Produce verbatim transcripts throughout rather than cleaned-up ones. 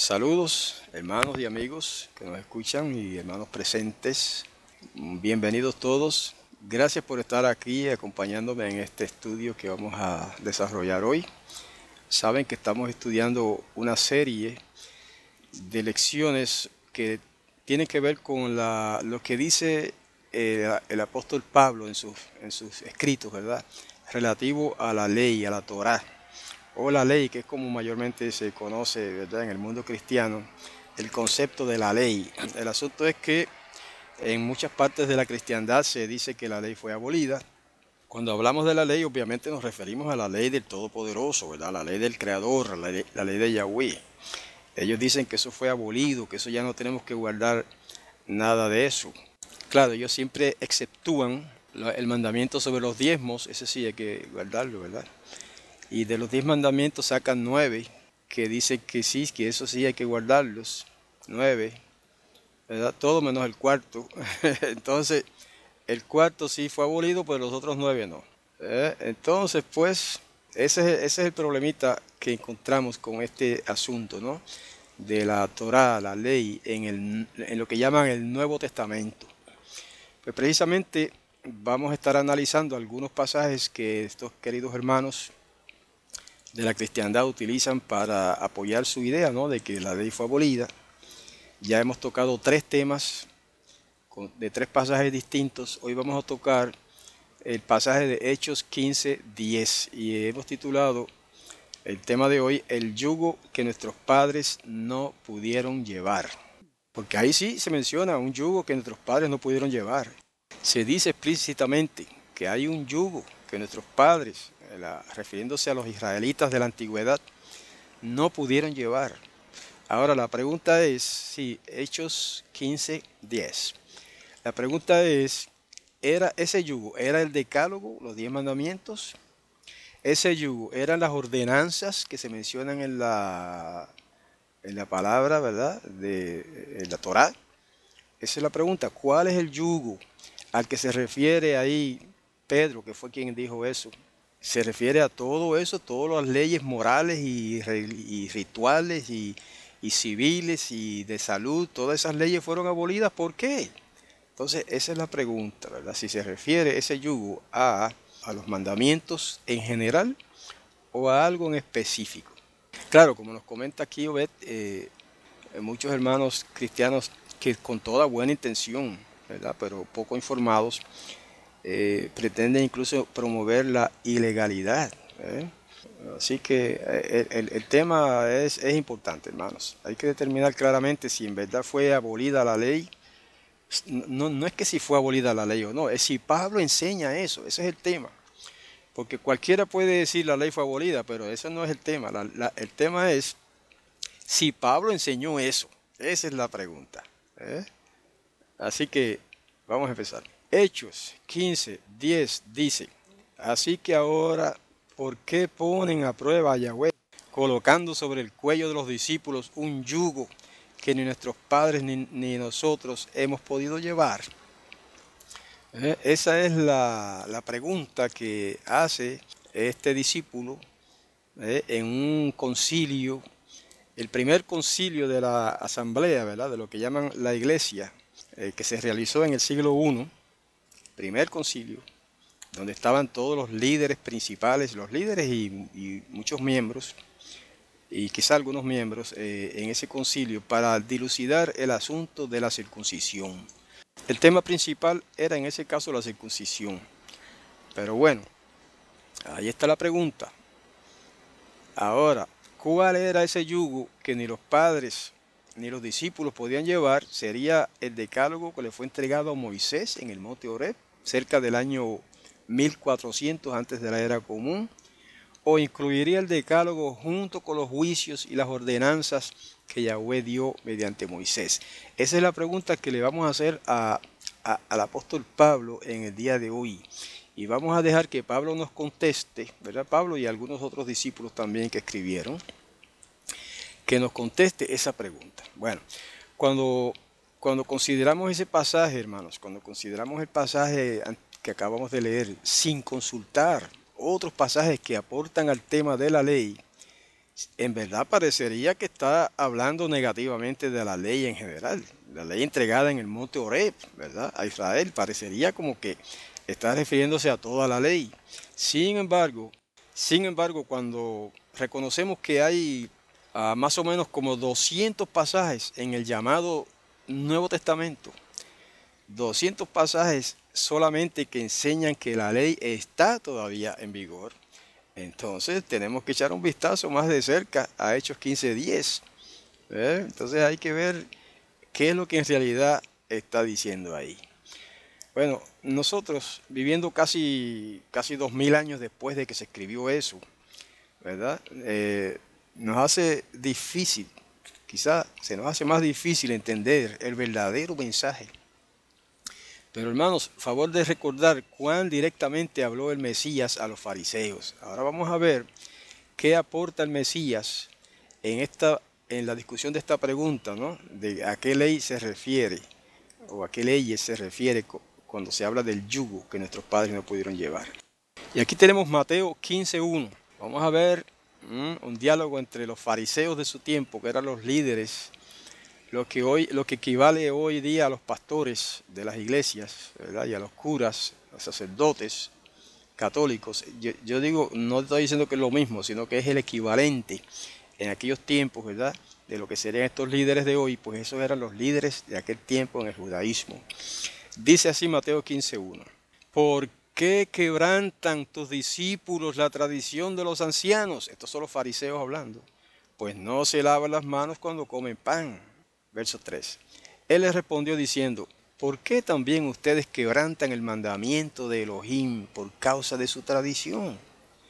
Saludos, hermanos y amigos que nos escuchan y hermanos presentes. Bienvenidos todos. Gracias por estar aquí acompañándome en este estudio que vamos a desarrollar hoy. Saben que estamos estudiando una serie de lecciones que tienen que ver con la, lo que dice el, el apóstol Pablo en sus, en sus escritos, ¿verdad? Relativo a la ley, a la Torá, o la ley, que es como mayormente se conoce, ¿verdad?, en el mundo cristiano, el concepto de la ley. El asunto es que en muchas partes de la cristiandad se dice que la ley fue abolida. Cuando hablamos de la ley, obviamente nos referimos a la ley del Todopoderoso, ¿verdad?, la ley del Creador, la ley, la ley de Yahweh. Ellos dicen que eso fue abolido, que eso ya no tenemos que guardar nada de eso. Claro, ellos siempre exceptúan el mandamiento sobre los diezmos, ese sí hay que guardarlo, ¿verdad? Y de los diez mandamientos sacan nueve que dicen que sí, que eso sí hay que guardarlos. Nueve, ¿verdad? Todo menos el cuarto. Entonces, el cuarto sí fue abolido, pero los otros nueve no. ¿Eh? Entonces, pues, ese, ese es el problemita que encontramos con este asunto, ¿no?, de la Torá, la ley, en, el, en lo que llaman el Nuevo Testamento. Pues precisamente vamos a estar analizando algunos pasajes que estos queridos hermanos de la cristiandad utilizan para apoyar su idea, ¿no?, de que la ley fue abolida. Ya hemos tocado tres temas de tres pasajes distintos. Hoy vamos a tocar el pasaje de Hechos quince diez y hemos titulado el tema de hoy: el yugo que nuestros padres no pudieron llevar. Porque ahí sí se menciona un yugo que nuestros padres no pudieron llevar. Se dice explícitamente que hay un yugo que nuestros padres, La, refiriéndose a los israelitas de la antigüedad, no pudieron llevar. Ahora la pregunta es, sí, Hechos quince diez. La pregunta es, ¿era ese yugo, era el decálogo, los diez mandamientos? Ese yugo, ¿eran las ordenanzas que se mencionan en la, en la palabra, ¿verdad?, de en la Torá? Esa es la pregunta. ¿Cuál es el yugo al que se refiere ahí Pedro, que fue quien dijo eso? Se refiere a todo eso, todas las leyes morales y, y rituales y, y civiles y de salud, todas esas leyes fueron abolidas. ¿Por qué? Entonces esa es la pregunta, ¿verdad? Si se refiere ese yugo a, a los mandamientos en general o a algo en específico. Claro, como nos comenta aquí Obed, eh, muchos hermanos cristianos que con toda buena intención, ¿verdad?, pero poco informados, Eh, pretenden incluso promover la ilegalidad. ¿eh? Así que el, el, el tema es, es importante, hermanos. Hay que determinar claramente si en verdad fue abolida la ley. No, no es que si fue abolida la ley o no, es si Pablo enseña eso. Ese es el tema. Porque cualquiera puede decir la ley fue abolida, pero ese no es el tema. La, la, el tema es si Pablo enseñó eso. Esa es la pregunta. ¿eh? Así que vamos a empezar. Hechos quince diez dice: así que ahora, ¿por qué ponen a prueba a Yahweh, colocando sobre el cuello de los discípulos un yugo que ni nuestros padres ni, ni nosotros hemos podido llevar? ¿Eh? Esa es la, la pregunta que hace este discípulo ¿eh? en un concilio, el primer concilio de la asamblea, ¿verdad?, de lo que llaman la iglesia, eh, que se realizó en el siglo primero. Primer concilio, donde estaban todos los líderes principales, los líderes y, y muchos miembros, y quizá algunos miembros eh, en ese concilio, para dilucidar el asunto de la circuncisión. El tema principal era en ese caso la circuncisión. Pero bueno, ahí está la pregunta. Ahora, ¿cuál era ese yugo que ni los padres ni los discípulos podían llevar? Sería el decálogo que le fue entregado a Moisés en el monte Horeb, cerca del año mil cuatrocientos antes de la era común, o incluiría el decálogo junto con los juicios y las ordenanzas que Yahweh dio mediante Moisés. Esa es la pregunta que le vamos a hacer a, a, al apóstol Pablo en el día de hoy. Y vamos a dejar que Pablo nos conteste, ¿verdad? Pablo y algunos otros discípulos también que escribieron, que nos conteste esa pregunta. Bueno, cuando... Cuando consideramos ese pasaje, hermanos, cuando consideramos el pasaje que acabamos de leer, sin consultar otros pasajes que aportan al tema de la ley, En verdad parecería que está hablando negativamente de la ley en general, la ley entregada en el monte Horeb, ¿verdad? A Israel. Parecería como que está refiriéndose a toda la ley. Sin embargo, sin embargo, cuando reconocemos que hay ah, más o menos como doscientos pasajes en el llamado Nuevo Testamento, doscientos pasajes solamente que enseñan que la ley está todavía en vigor, entonces tenemos que echar un vistazo más de cerca a Hechos quince diez. ¿eh? Entonces hay que ver qué es lo que en realidad está diciendo ahí. Bueno, nosotros viviendo casi, casi dos mil años después de que se escribió eso, ¿verdad? Eh, nos hace difícil, quizá se nos hace más difícil entender el verdadero mensaje. Pero hermanos, favor de recordar cuán directamente habló el Mesías a los fariseos. Ahora vamos a ver qué aporta el Mesías en esta, en la discusión de esta pregunta, ¿no? De a qué ley se refiere o a qué leyes se refiere cuando se habla del yugo que nuestros padres no pudieron llevar. Y aquí tenemos Mateo quince uno. Vamos a ver mmm, un diálogo entre los fariseos de su tiempo, que eran los líderes, lo que, hoy, lo que equivale hoy día a los pastores de las iglesias, ¿verdad? Y a los curas, a los sacerdotes católicos. Yo, yo digo, no estoy diciendo que es lo mismo, sino que es el equivalente en aquellos tiempos, ¿verdad? De lo que serían estos líderes de hoy, pues esos eran los líderes de aquel tiempo en el judaísmo. Dice así Mateo quince uno. ¿Por qué quebrantan tus discípulos la tradición de los ancianos? Estos son los fariseos hablando. Pues no se lavan las manos cuando comen pan. Verso tres. Él les respondió diciendo, ¿por qué también ustedes quebrantan el mandamiento de Elohim por causa de su tradición?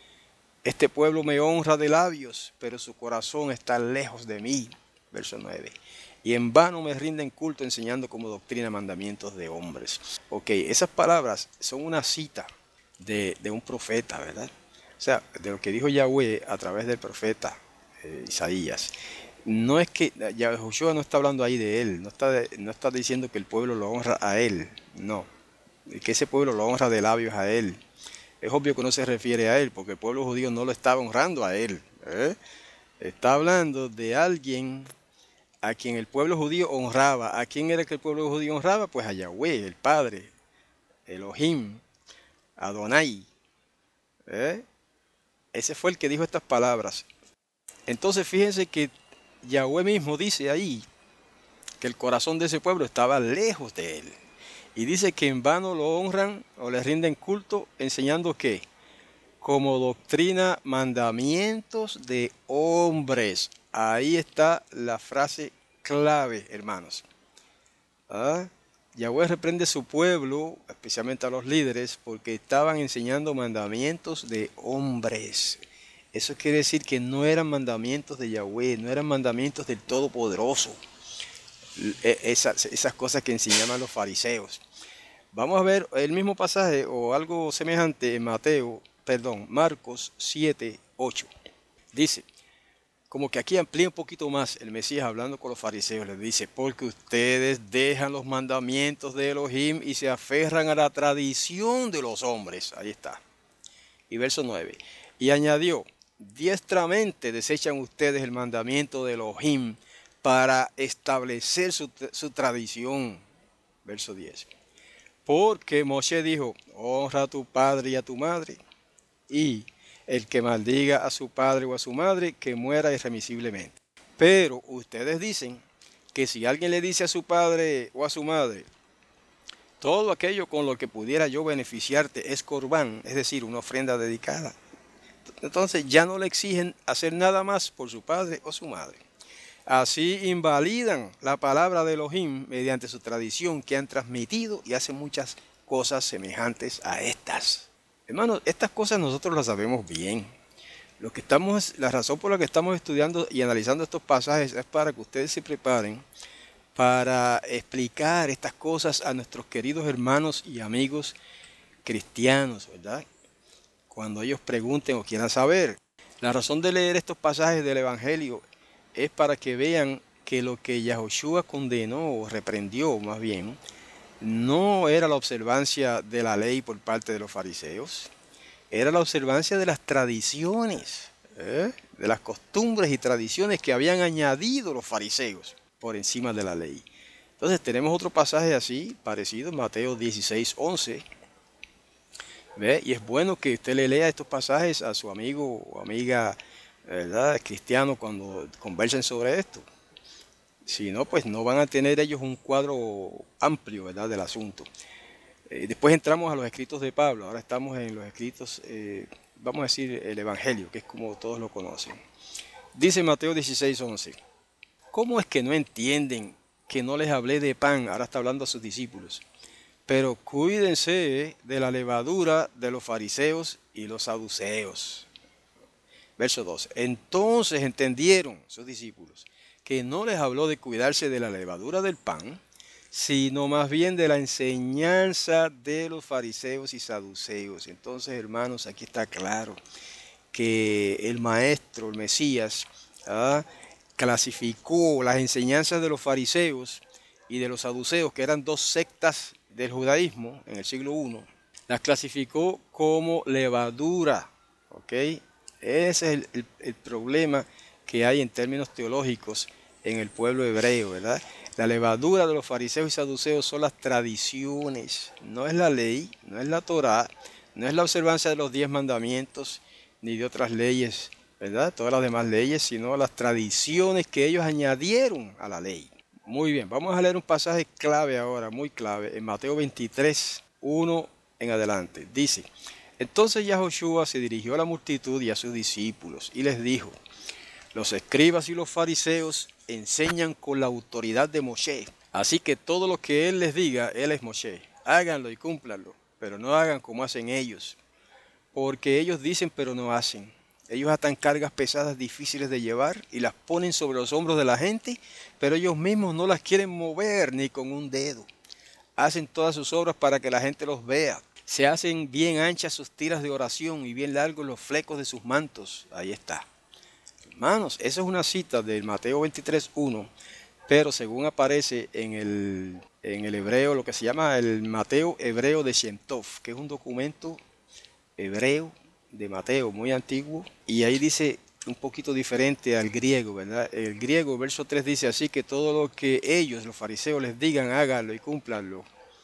Este pueblo me honra de labios, pero su corazón está lejos de mí. Verso nueve. Y en vano me rinden culto enseñando como doctrina mandamientos de hombres. Ok, esas palabras son una cita de, de un profeta, ¿verdad? O sea, de lo que dijo Yahweh a través del profeta eh, Isaías. No es que Yahushua no está hablando ahí de él, no está, de, no está diciendo que el pueblo lo honra a él, no, que ese pueblo lo honra de labios a él. Es obvio que no se refiere a él, porque el pueblo judío no lo estaba honrando a él. ¿eh? Está hablando de alguien a quien el pueblo judío honraba. ¿A quién era que el pueblo judío honraba? Pues a Yahweh, el Padre, Elohim, Adonai. ¿eh? Ese fue el que dijo estas palabras. Entonces fíjense que Yahweh mismo dice ahí que el corazón de ese pueblo estaba lejos de él. Y dice que en vano lo honran o le rinden culto, enseñando que como doctrina mandamientos de hombres. Ahí está la frase clave, hermanos. ¿Ah? Yahweh reprende a su pueblo, especialmente a los líderes, porque estaban enseñando mandamientos de hombres. Eso quiere decir que no eran mandamientos de Yahweh, no eran mandamientos del Todopoderoso. Esas, esas cosas que enseñaban los fariseos. Vamos a ver el mismo pasaje o algo semejante en Mateo, perdón, Marcos siete, ocho. Dice, como que aquí amplía un poquito más el Mesías hablando con los fariseos, les dice, porque ustedes dejan los mandamientos de Elohim y se aferran a la tradición de los hombres. Ahí está. Y verso nueve. Y añadió, diestramente desechan ustedes el mandamiento de Elohim para establecer su, su tradición. Verso diez. Porque Moshe dijo, honra a tu padre y a tu madre, y el que maldiga a su padre o a su madre, que muera irremisiblemente. Pero ustedes dicen que si alguien le dice a su padre o a su madre, todo aquello con lo que pudiera yo beneficiarte es corbán, es decir, una ofrenda dedicada. Entonces ya no le exigen hacer nada más por su padre o su madre. Así invalidan la palabra de Elohim mediante su tradición que han transmitido y hacen muchas cosas semejantes a estas. Hermanos, estas cosas nosotros las sabemos bien. Lo que estamos, la razón por la que estamos estudiando y analizando estos pasajes es para que ustedes se preparen para explicar estas cosas a nuestros queridos hermanos y amigos cristianos, ¿verdad? Cuando ellos pregunten o quieran saber. La razón de leer estos pasajes del Evangelio es para que vean que lo que Yahushua condenó o reprendió más bien, no era la observancia de la ley por parte de los fariseos, era la observancia de las tradiciones. ¿eh? De las costumbres y tradiciones que habían añadido los fariseos por encima de la ley. Entonces tenemos otro pasaje así, parecido, en Mateo dieciséis, once. ¿Ve? Y es bueno que usted le lea estos pasajes a su amigo o amiga, ¿verdad?, cristiano cuando conversen sobre esto. Si no, pues no van a tener ellos un cuadro amplio, ¿verdad?, del asunto. Eh, después entramos a los escritos de Pablo. Ahora estamos en los escritos, eh, vamos a decir, el Evangelio, que es como todos lo conocen. Dice Mateo dieciséis, once. ¿Cómo es que no entienden que no les hablé de pan? Ahora está hablando a sus discípulos. Pero cuídense de la levadura de los fariseos y los saduceos. Verso dos. Entonces entendieron sus discípulos que no les habló de cuidarse de la levadura del pan, sino más bien de la enseñanza de los fariseos y saduceos. Entonces, hermanos, aquí está claro que el maestro, el Mesías, ¿ah?, clasificó las enseñanzas de los fariseos y de los saduceos, que eran dos sectas del judaísmo en el siglo primero, las clasificó como levadura. ¿Ok? Ese es el, el, el problema que hay en términos teológicos en el pueblo hebreo, ¿verdad? La levadura de los fariseos y saduceos son las tradiciones, no es la ley, no es la Torá, no es la observancia de los diez mandamientos ni de otras leyes, ¿verdad?, todas las demás leyes, sino las tradiciones que ellos añadieron a la ley. Muy bien, vamos a leer un pasaje clave ahora, muy clave, en Mateo veintitrés, uno en adelante. Dice: entonces Yahoshua se dirigió a la multitud y a sus discípulos y les dijo: los escribas y los fariseos enseñan con la autoridad de Moshe, así que todo lo que él les diga, él es Moshe. Háganlo y cúmplanlo, pero no hagan como hacen ellos, porque ellos dicen pero no hacen. Ellos atan cargas pesadas difíciles de llevar y las ponen sobre los hombros de la gente, pero ellos mismos no las quieren mover ni con un dedo. Hacen todas sus obras para que la gente los vea. Se hacen bien anchas sus tiras de oración y bien largos los flecos de sus mantos. Ahí está. Hermanos, esa es una cita del Mateo veintitrés, uno, pero según aparece en el, en el hebreo, lo que se llama el Mateo hebreo de Shem Tov, que es un documento hebreo de Mateo muy antiguo, y ahí dice un poquito diferente al griego, ¿verdad? El griego, verso tres, dice así: que todo lo que ellos, los fariseos, les digan, háganlo y cúmplanlo.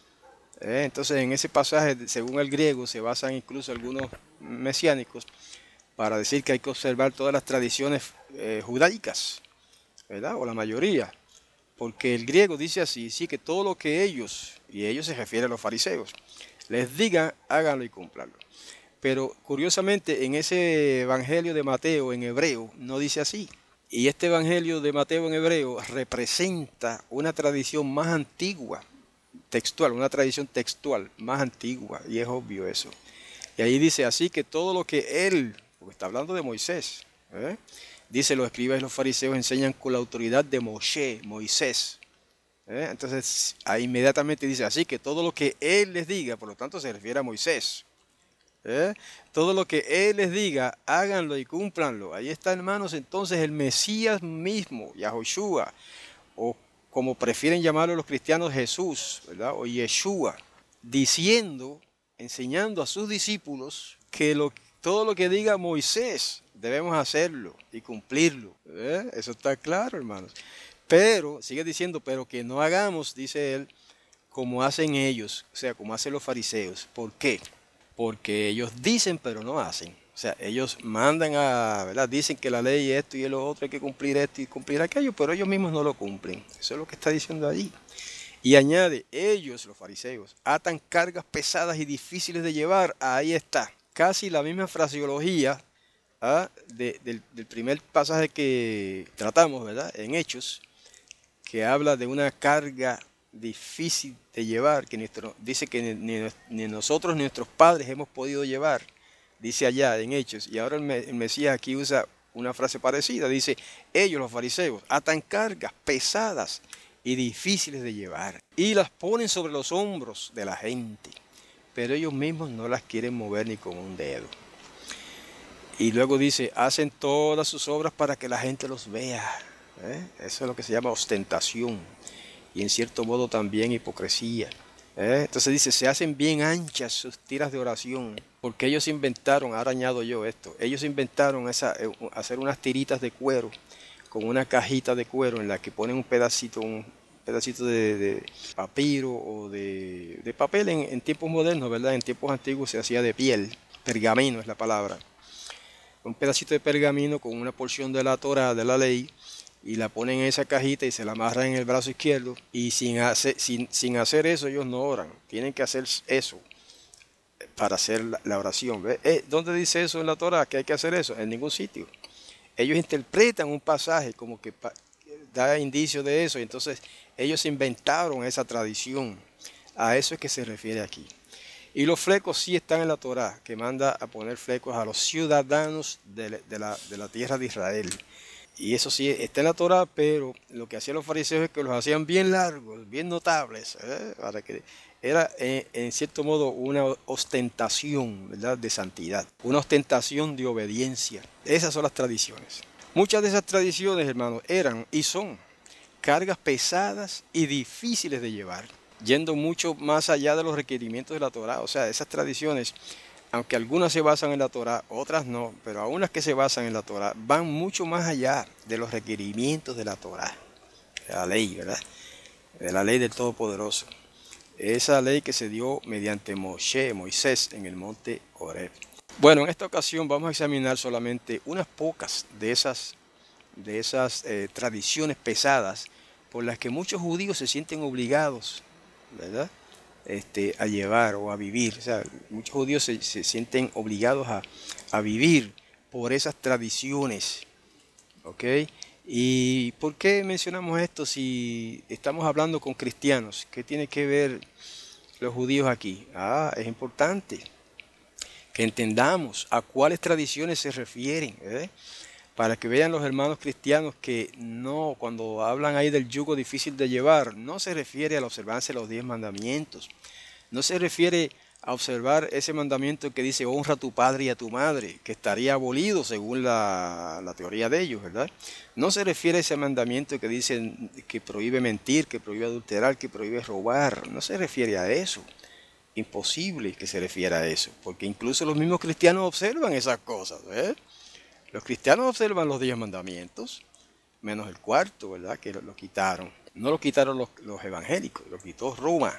¿Eh? Entonces, en ese pasaje, según el griego, se basan incluso algunos mesiánicos para decir que hay que observar todas las tradiciones eh, judaicas, ¿verdad?, o la mayoría, porque el griego dice así: sí, que todo lo que ellos, y ellos se refieren a los fariseos, les digan, háganlo y cúmplanlo. Pero curiosamente en ese evangelio de Mateo en hebreo no dice así. Y este evangelio de Mateo en hebreo representa una tradición más antigua, textual, una tradición textual más antigua, y es obvio eso. Y ahí dice así: que todo lo que él, porque está hablando de Moisés, ¿eh?, dice, los escribas y los fariseos enseñan con la autoridad de Moshe, Moisés. ¿Eh? Entonces ahí inmediatamente dice así: que todo lo que él les diga, por lo tanto se refiere a Moisés. ¿Eh? Todo lo que él les diga, háganlo y cúmplanlo. Ahí está, hermanos, entonces el Mesías mismo, Yahoshua, o como prefieren llamarlo los cristianos, Jesús, ¿verdad?, o Yeshua, diciendo, enseñando a sus discípulos que lo, todo lo que diga Moisés debemos hacerlo y cumplirlo. ¿Eh? Eso está claro, hermanos. Pero, sigue diciendo, pero que no hagamos, dice él, como hacen ellos, o sea, como hacen los fariseos. ¿Por qué? Porque ellos dicen pero no hacen. O sea, ellos mandan a, ¿verdad?, dicen que la ley es esto y lo otro, hay que cumplir esto y cumplir aquello, pero ellos mismos no lo cumplen. Eso es lo que está diciendo allí. Y añade, ellos, los fariseos, atan cargas pesadas y difíciles de llevar. Ahí está. Casi la misma fraseología, ¿ah?, de, del, del primer pasaje que tratamos, ¿verdad?, en Hechos, que habla de una carga difícil de llevar, que nuestro, dice que ni, ni, ni nosotros ni nuestros padres hemos podido llevar, dice allá en Hechos. Y ahora el, el Mesías aquí usa una frase parecida, dice, ellos, los fariseos, atan cargas pesadas y difíciles de llevar y las ponen sobre los hombros de la gente, pero ellos mismos no las quieren mover ni con un dedo. Y luego dice, hacen todas sus obras para que la gente los vea. ¿Eh? Eso es lo que se llama ostentación. Y en cierto modo también hipocresía. ¿eh? Entonces dice, se hacen bien anchas sus tiras de oración, porque ellos inventaron, ahora añado yo esto, ellos inventaron esa, eh, hacer unas tiritas de cuero con una cajita de cuero en la que ponen un pedacito, un pedacito de, de papiro o de, de papel en, en tiempos modernos, ¿verdad? En tiempos antiguos se hacía de piel, pergamino es la palabra. Un pedacito de pergamino con una porción de la Torá, de la ley, y la ponen en esa cajita y se la amarran en el brazo izquierdo. Y sin hacer, sin, sin hacer eso ellos no oran, tienen que hacer eso para hacer la, la oración. ¿Ve? Eh, ¿Dónde dice eso en la Torá que hay que hacer eso? En ningún sitio. Ellos interpretan un pasaje como que pa da indicios de eso, y entonces ellos inventaron esa tradición. A eso es que se refiere aquí. Y los flecos sí están en la Torá, que manda a poner flecos a los ciudadanos de, de, la, de la tierra de Israel. Y eso sí está en la Torá, pero lo que hacían los fariseos es que los hacían bien largos, bien notables, ¿eh? Para que era eh, en cierto modo una ostentación, ¿verdad?, de santidad, una ostentación de obediencia. Esas son las tradiciones. Muchas de esas tradiciones, hermanos, eran y son cargas pesadas y difíciles de llevar, yendo mucho más allá de los requerimientos de la Torá. O sea, esas tradiciones, aunque algunas se basan en la Torá, otras no, pero aún las que se basan en la Torá van mucho más allá de los requerimientos de la Torá, de la ley, ¿verdad? De la ley del Todopoderoso. Esa ley que se dio mediante Moshe, Moisés, en el monte Horeb. Bueno, en esta ocasión vamos a examinar solamente unas pocas de esas, de esas eh, tradiciones pesadas por las que muchos judíos se sienten obligados, ¿verdad?, Este, a llevar o a vivir. O sea, muchos judíos se, se sienten obligados a, a vivir por esas tradiciones. ¿Ok? ¿Y por qué mencionamos esto si estamos hablando con cristianos? ¿Qué tiene que ver los judíos aquí? Ah, es importante que entendamos a cuáles tradiciones se refieren, ¿eh? Para que vean los hermanos cristianos que no, cuando hablan ahí del yugo difícil de llevar, no se refiere a la observancia de los diez mandamientos, no se refiere a observar ese mandamiento que dice honra a tu padre y a tu madre, que estaría abolido según la, la teoría de ellos, ¿verdad? No se refiere a ese mandamiento que dice que prohíbe mentir, que prohíbe adulterar, que prohíbe robar, no se refiere a eso. Imposible que se refiera a eso, porque incluso los mismos cristianos observan esas cosas, ¿eh? Los cristianos observan los diez mandamientos, menos el cuarto, ¿verdad?, que lo, lo quitaron. No lo quitaron los, los evangélicos, lo quitó Roma.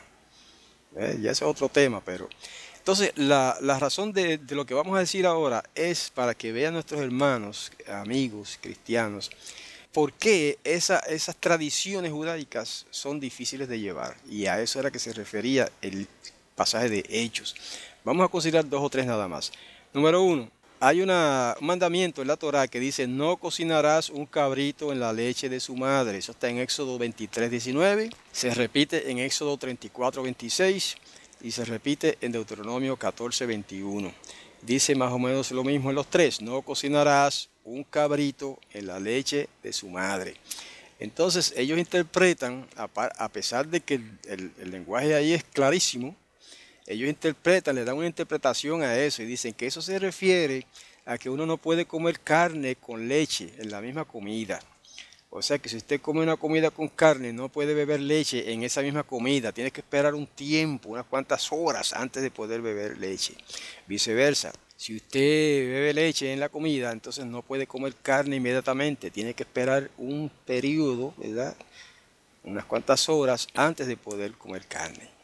¿Eh? Ya ese es otro tema, pero... Entonces, la, la razón de, de lo que vamos a decir ahora es para que vean nuestros hermanos, amigos, cristianos, por qué esa, esas tradiciones judaicas son difíciles de llevar. Y a eso era que se refería el pasaje de Hechos. Vamos a considerar dos o tres nada más. Número uno. Hay una, un mandamiento en la Torá que dice no cocinarás un cabrito en la leche de su madre. Eso está en Éxodo veintitrés, diecinueve. Se repite en Éxodo treinta y cuatro, veintiséis. Y se repite en Deuteronomio catorce, veintiuno. Dice más o menos lo mismo en los tres. No cocinarás un cabrito en la leche de su madre. Entonces ellos interpretan, a pesar de que el, el, el lenguaje ahí es clarísimo, ellos interpretan, le dan una interpretación a eso y dicen que eso se refiere a que uno no puede comer carne con leche en la misma comida. O sea que si usted come una comida con carne, no puede beber leche en esa misma comida. Tiene que esperar un tiempo, unas cuantas horas antes de poder beber leche. Viceversa, si usted bebe leche en la comida, entonces no puede comer carne inmediatamente. Tiene que esperar un periodo, ¿verdad?, unas cuantas horas antes de poder comer carne.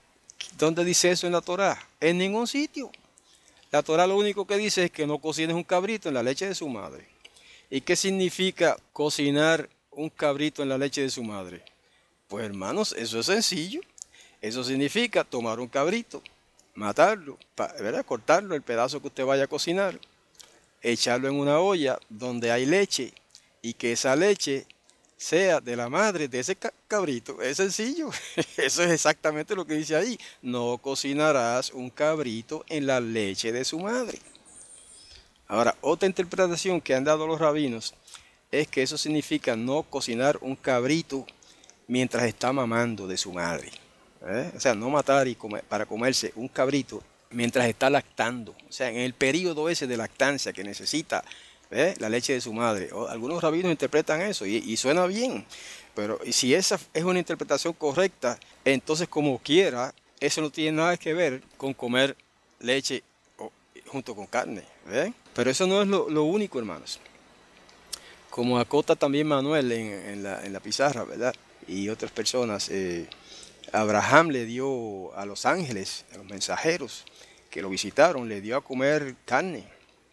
¿Dónde dice eso en la Torá? En ningún sitio. La Torá lo único que dice es que no cocines un cabrito en la leche de su madre. ¿Y qué significa cocinar un cabrito en la leche de su madre? Pues hermanos, eso es sencillo. Eso significa tomar un cabrito, matarlo, ¿verdad?, cortarlo, el pedazo que usted vaya a cocinar, echarlo en una olla donde hay leche y que esa leche sea de la madre de ese cabrito. Es sencillo. Eso es exactamente lo que dice ahí. No cocinarás un cabrito en la leche de su madre. Ahora, otra interpretación que han dado los rabinos es que eso significa no cocinar un cabrito mientras está mamando de su madre. ¿Eh? O sea, no matar y comer, para comerse un cabrito mientras está lactando. O sea, en el periodo ese de lactancia que necesita, ¿eh?, la leche de su madre. O, algunos rabinos interpretan eso y, y suena bien. Pero y si esa es una interpretación correcta, entonces como quiera, eso no tiene nada que ver con comer leche o- junto con carne, ¿ven? Pero eso no es lo, lo único, hermanos. Como acota también Manuel en, en la, en la pizarra, ¿verdad? Y otras personas, eh, Abraham le dio a los ángeles, a los mensajeros que lo visitaron, le dio a comer carne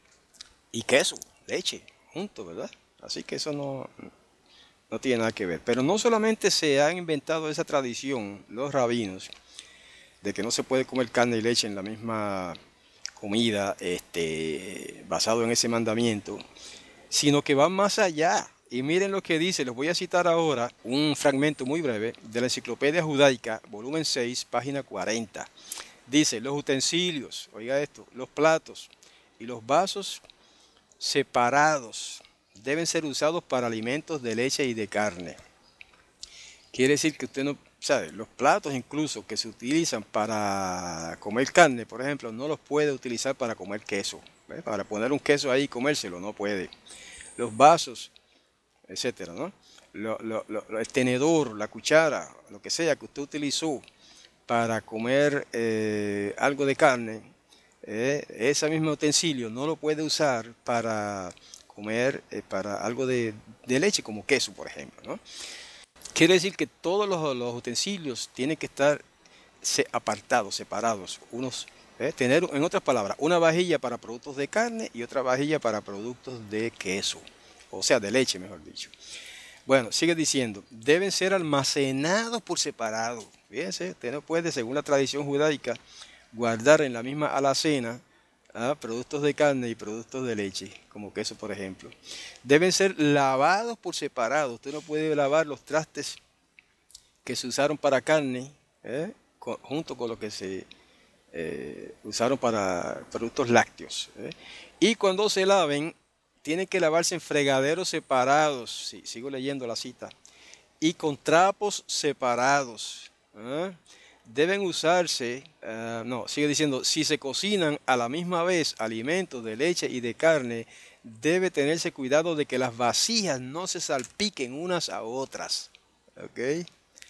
y queso, leche, juntos, ¿verdad? Así que eso no, no tiene nada que ver. Pero no solamente se han inventado esa tradición los rabinos de que no se puede comer carne y leche en la misma comida, este, basado en ese mandamiento, sino que van más allá. Y miren lo que dice, les voy a citar ahora un fragmento muy breve de la Enciclopedia Judaica, volumen seis, página cuarenta. Dice, los utensilios, oiga esto, los platos y los vasos separados deben ser usados para alimentos de leche y de carne. Quiere decir que usted no sabe, los platos incluso que se utilizan para comer carne, por ejemplo, no los puede utilizar para comer queso. ¿Ve? Para poner un queso ahí y comérselo, no puede. Los vasos, etcétera, ¿no? Lo, lo, lo, el tenedor, la cuchara, lo que sea que usted utilizó para comer eh, algo de carne, eh, ese mismo utensilio no lo puede usar para comer eh, para algo de, de leche, como queso, por ejemplo, ¿no? Quiere decir que todos los, los utensilios tienen que estar se, apartados, separados, unos, eh, tener, en otras palabras, una vajilla para productos de carne y otra vajilla para productos de queso, o sea, de leche, mejor dicho. Bueno, sigue diciendo, deben ser almacenados por separado. Fíjense, usted no puede, según la tradición judaica, guardar en la misma alacena ¿ah? productos de carne y productos de leche, como queso, por ejemplo. Deben ser lavados por separado. Usted no puede lavar los trastes que se usaron para carne, ¿eh? con, junto con lo que se eh, usaron para productos lácteos. ¿eh? Y cuando se laven, tienen que lavarse en fregaderos separados. Sí, sigo leyendo la cita. Y con trapos separados. ¿eh? Deben usarse, uh, no, sigue diciendo, si se cocinan a la misma vez alimentos de leche y de carne, debe tenerse cuidado de que las vasijas no se salpiquen unas a otras. ¿Ok?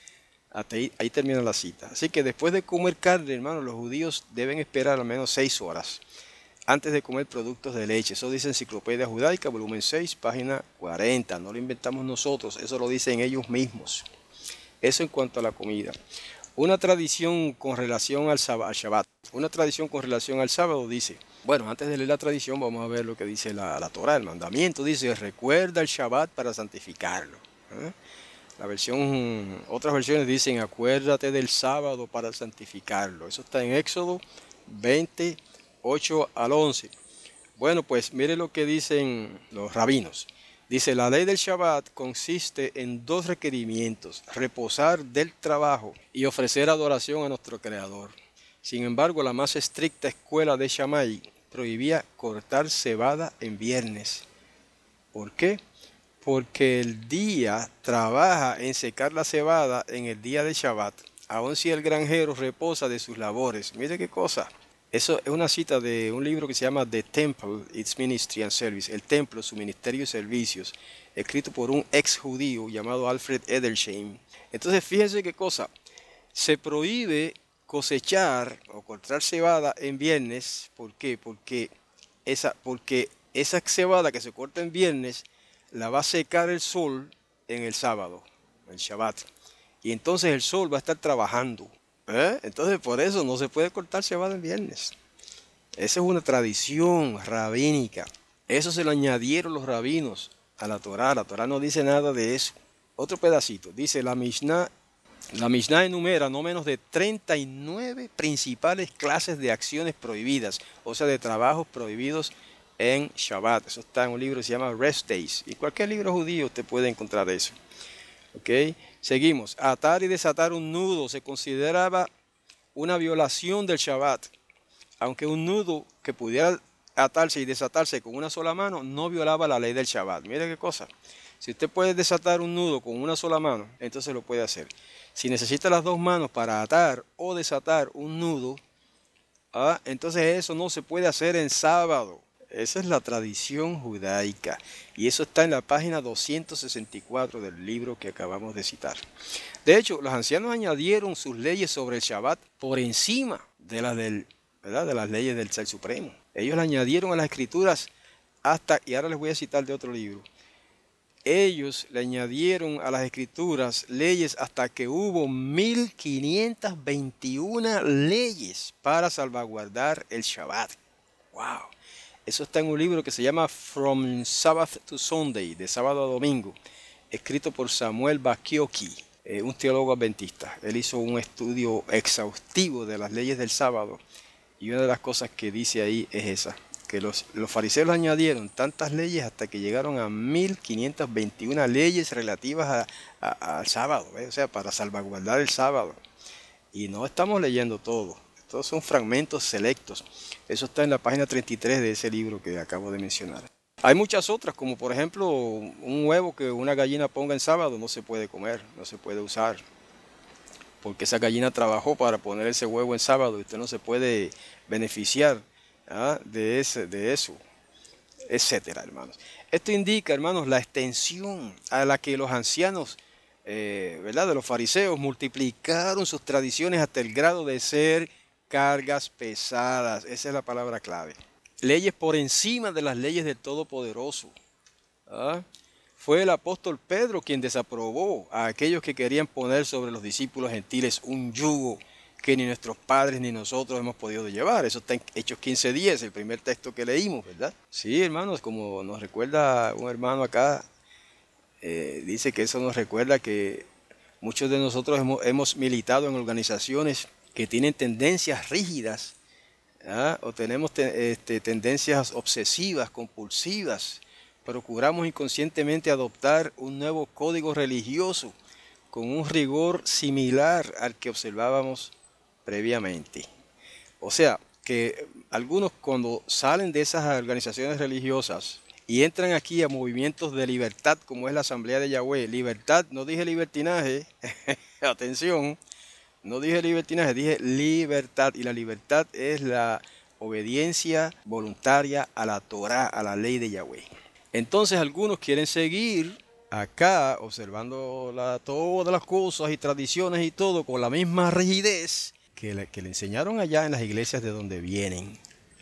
Hasta ahí, ahí termina la cita. Así que después de comer carne, hermano, los judíos deben esperar al menos seis horas antes de comer productos de leche. Eso dice Enciclopedia Judaica, volumen seis, página cuarenta. No lo inventamos nosotros, eso lo dicen ellos mismos. Eso en cuanto a la comida. Una tradición con relación al Shabbat. Una tradición con relación al sábado dice, bueno, antes de leer la tradición vamos a ver lo que dice la, la Torah, el mandamiento. Dice, recuerda el Shabbat para santificarlo. ¿Eh? La versión, otras versiones dicen, acuérdate del sábado para santificarlo. Eso está en Éxodo veinte, ocho al once. Bueno, pues mire lo que dicen los rabinos. Dice, la ley del Shabbat consiste en dos requerimientos, reposar del trabajo y ofrecer adoración a nuestro Creador. Sin embargo, la más estricta escuela de Shammai prohibía cortar cebada en viernes. ¿Por qué? Porque el día trabaja en secar la cebada en el día de Shabbat, aun si el granjero reposa de sus labores. Mire qué cosa. Eso es una cita de un libro que se llama The Temple, Its Ministry and Service, El Templo, su Ministerio y Servicios, escrito por un ex judío llamado Alfred Edersheim. Entonces fíjense qué cosa, se prohíbe cosechar o cortar cebada en viernes. ¿Por qué? Porque esa, porque esa cebada que se corta en viernes la va a secar el sol en el sábado, el Shabbat. Y entonces el sol va a estar trabajando. ¿Eh? Entonces por eso no se puede cortar cebada en viernes. Esa es una tradición rabínica. Eso se lo añadieron los rabinos a la Torá. La Torá no dice nada de eso. Otro pedacito. Dice la Mishnah. La Mishnah enumera no menos de treinta y nueve principales clases de acciones prohibidas. O sea, de trabajos prohibidos en Shabbat. Eso está en un libro que se llama Rest Days. Y cualquier libro judío usted puede encontrar eso. ¿Ok? Seguimos. Atar y desatar un nudo se consideraba una violación del Shabbat. Aunque un nudo que pudiera atarse y desatarse con una sola mano no violaba la ley del Shabbat. Mire qué cosa. Si usted puede desatar un nudo con una sola mano, entonces lo puede hacer. Si necesita las dos manos para atar o desatar un nudo, ¿ah? entonces eso no se puede hacer en sábado. Esa es la tradición judaica. Y eso está en la página doscientos sesenta y cuatro del libro que acabamos de citar. De hecho, los ancianos añadieron sus leyes sobre el Shabbat por encima de las, del, ¿verdad? de las leyes del Ser Supremo. Ellos le añadieron a las escrituras hasta, y ahora les voy a citar de otro libro, ellos le añadieron a las escrituras leyes hasta que hubo mil quinientas veintiuna leyes para salvaguardar el Shabbat. ¡Wow! Eso está en un libro que se llama From Sabbath to Sunday, de sábado a domingo, escrito por Samuel Bakioki, eh, un teólogo adventista. Él hizo un estudio exhaustivo de las leyes del sábado y una de las cosas que dice ahí es esa, que los, los fariseos añadieron tantas leyes hasta que llegaron a mil quinientas veintiuna leyes relativas a, a, al sábado, ¿eh? O sea, para salvaguardar el sábado. Y no estamos leyendo todo, estos son fragmentos selectos. Eso está en la página treinta y tres de ese libro que acabo de mencionar. Hay muchas otras, como por ejemplo, un huevo que una gallina ponga en sábado no se puede comer, no se puede usar, porque esa gallina trabajó para poner ese huevo en sábado y usted no se puede beneficiar ¿ah? de, ese, de eso, etcétera, hermanos. Esto indica, hermanos, la extensión a la que los ancianos, eh, ¿verdad? de los fariseos, multiplicaron sus tradiciones hasta el grado de ser cargas pesadas. Esa es la palabra clave. Leyes por encima de las leyes del Todopoderoso. ¿Ah? Fue el apóstol Pedro quien desaprobó a aquellos que querían poner sobre los discípulos gentiles un yugo que ni nuestros padres ni nosotros hemos podido llevar. Eso está en Hechos quince diez, el primer texto que leímos, ¿verdad? Sí, hermanos, como nos recuerda un hermano acá, eh, dice que eso nos recuerda que muchos de nosotros hemos, hemos militado en organizaciones que tienen tendencias rígidas, ¿ah? o tenemos te, este, tendencias obsesivas, compulsivas. Procuramos inconscientemente adoptar un nuevo código religioso con un rigor similar al que observábamos previamente. O sea, que algunos cuando salen de esas organizaciones religiosas y entran aquí a movimientos de libertad como es la Asamblea de Yahweh, libertad, no dije libertinaje, atención, no dije libertinaje, dije libertad, y la libertad es la obediencia voluntaria a la Torah, a la ley de Yahweh. Entonces algunos quieren seguir acá observando la, todas las cosas y tradiciones y todo con la misma rigidez que le, que le enseñaron allá en las iglesias de donde vienen.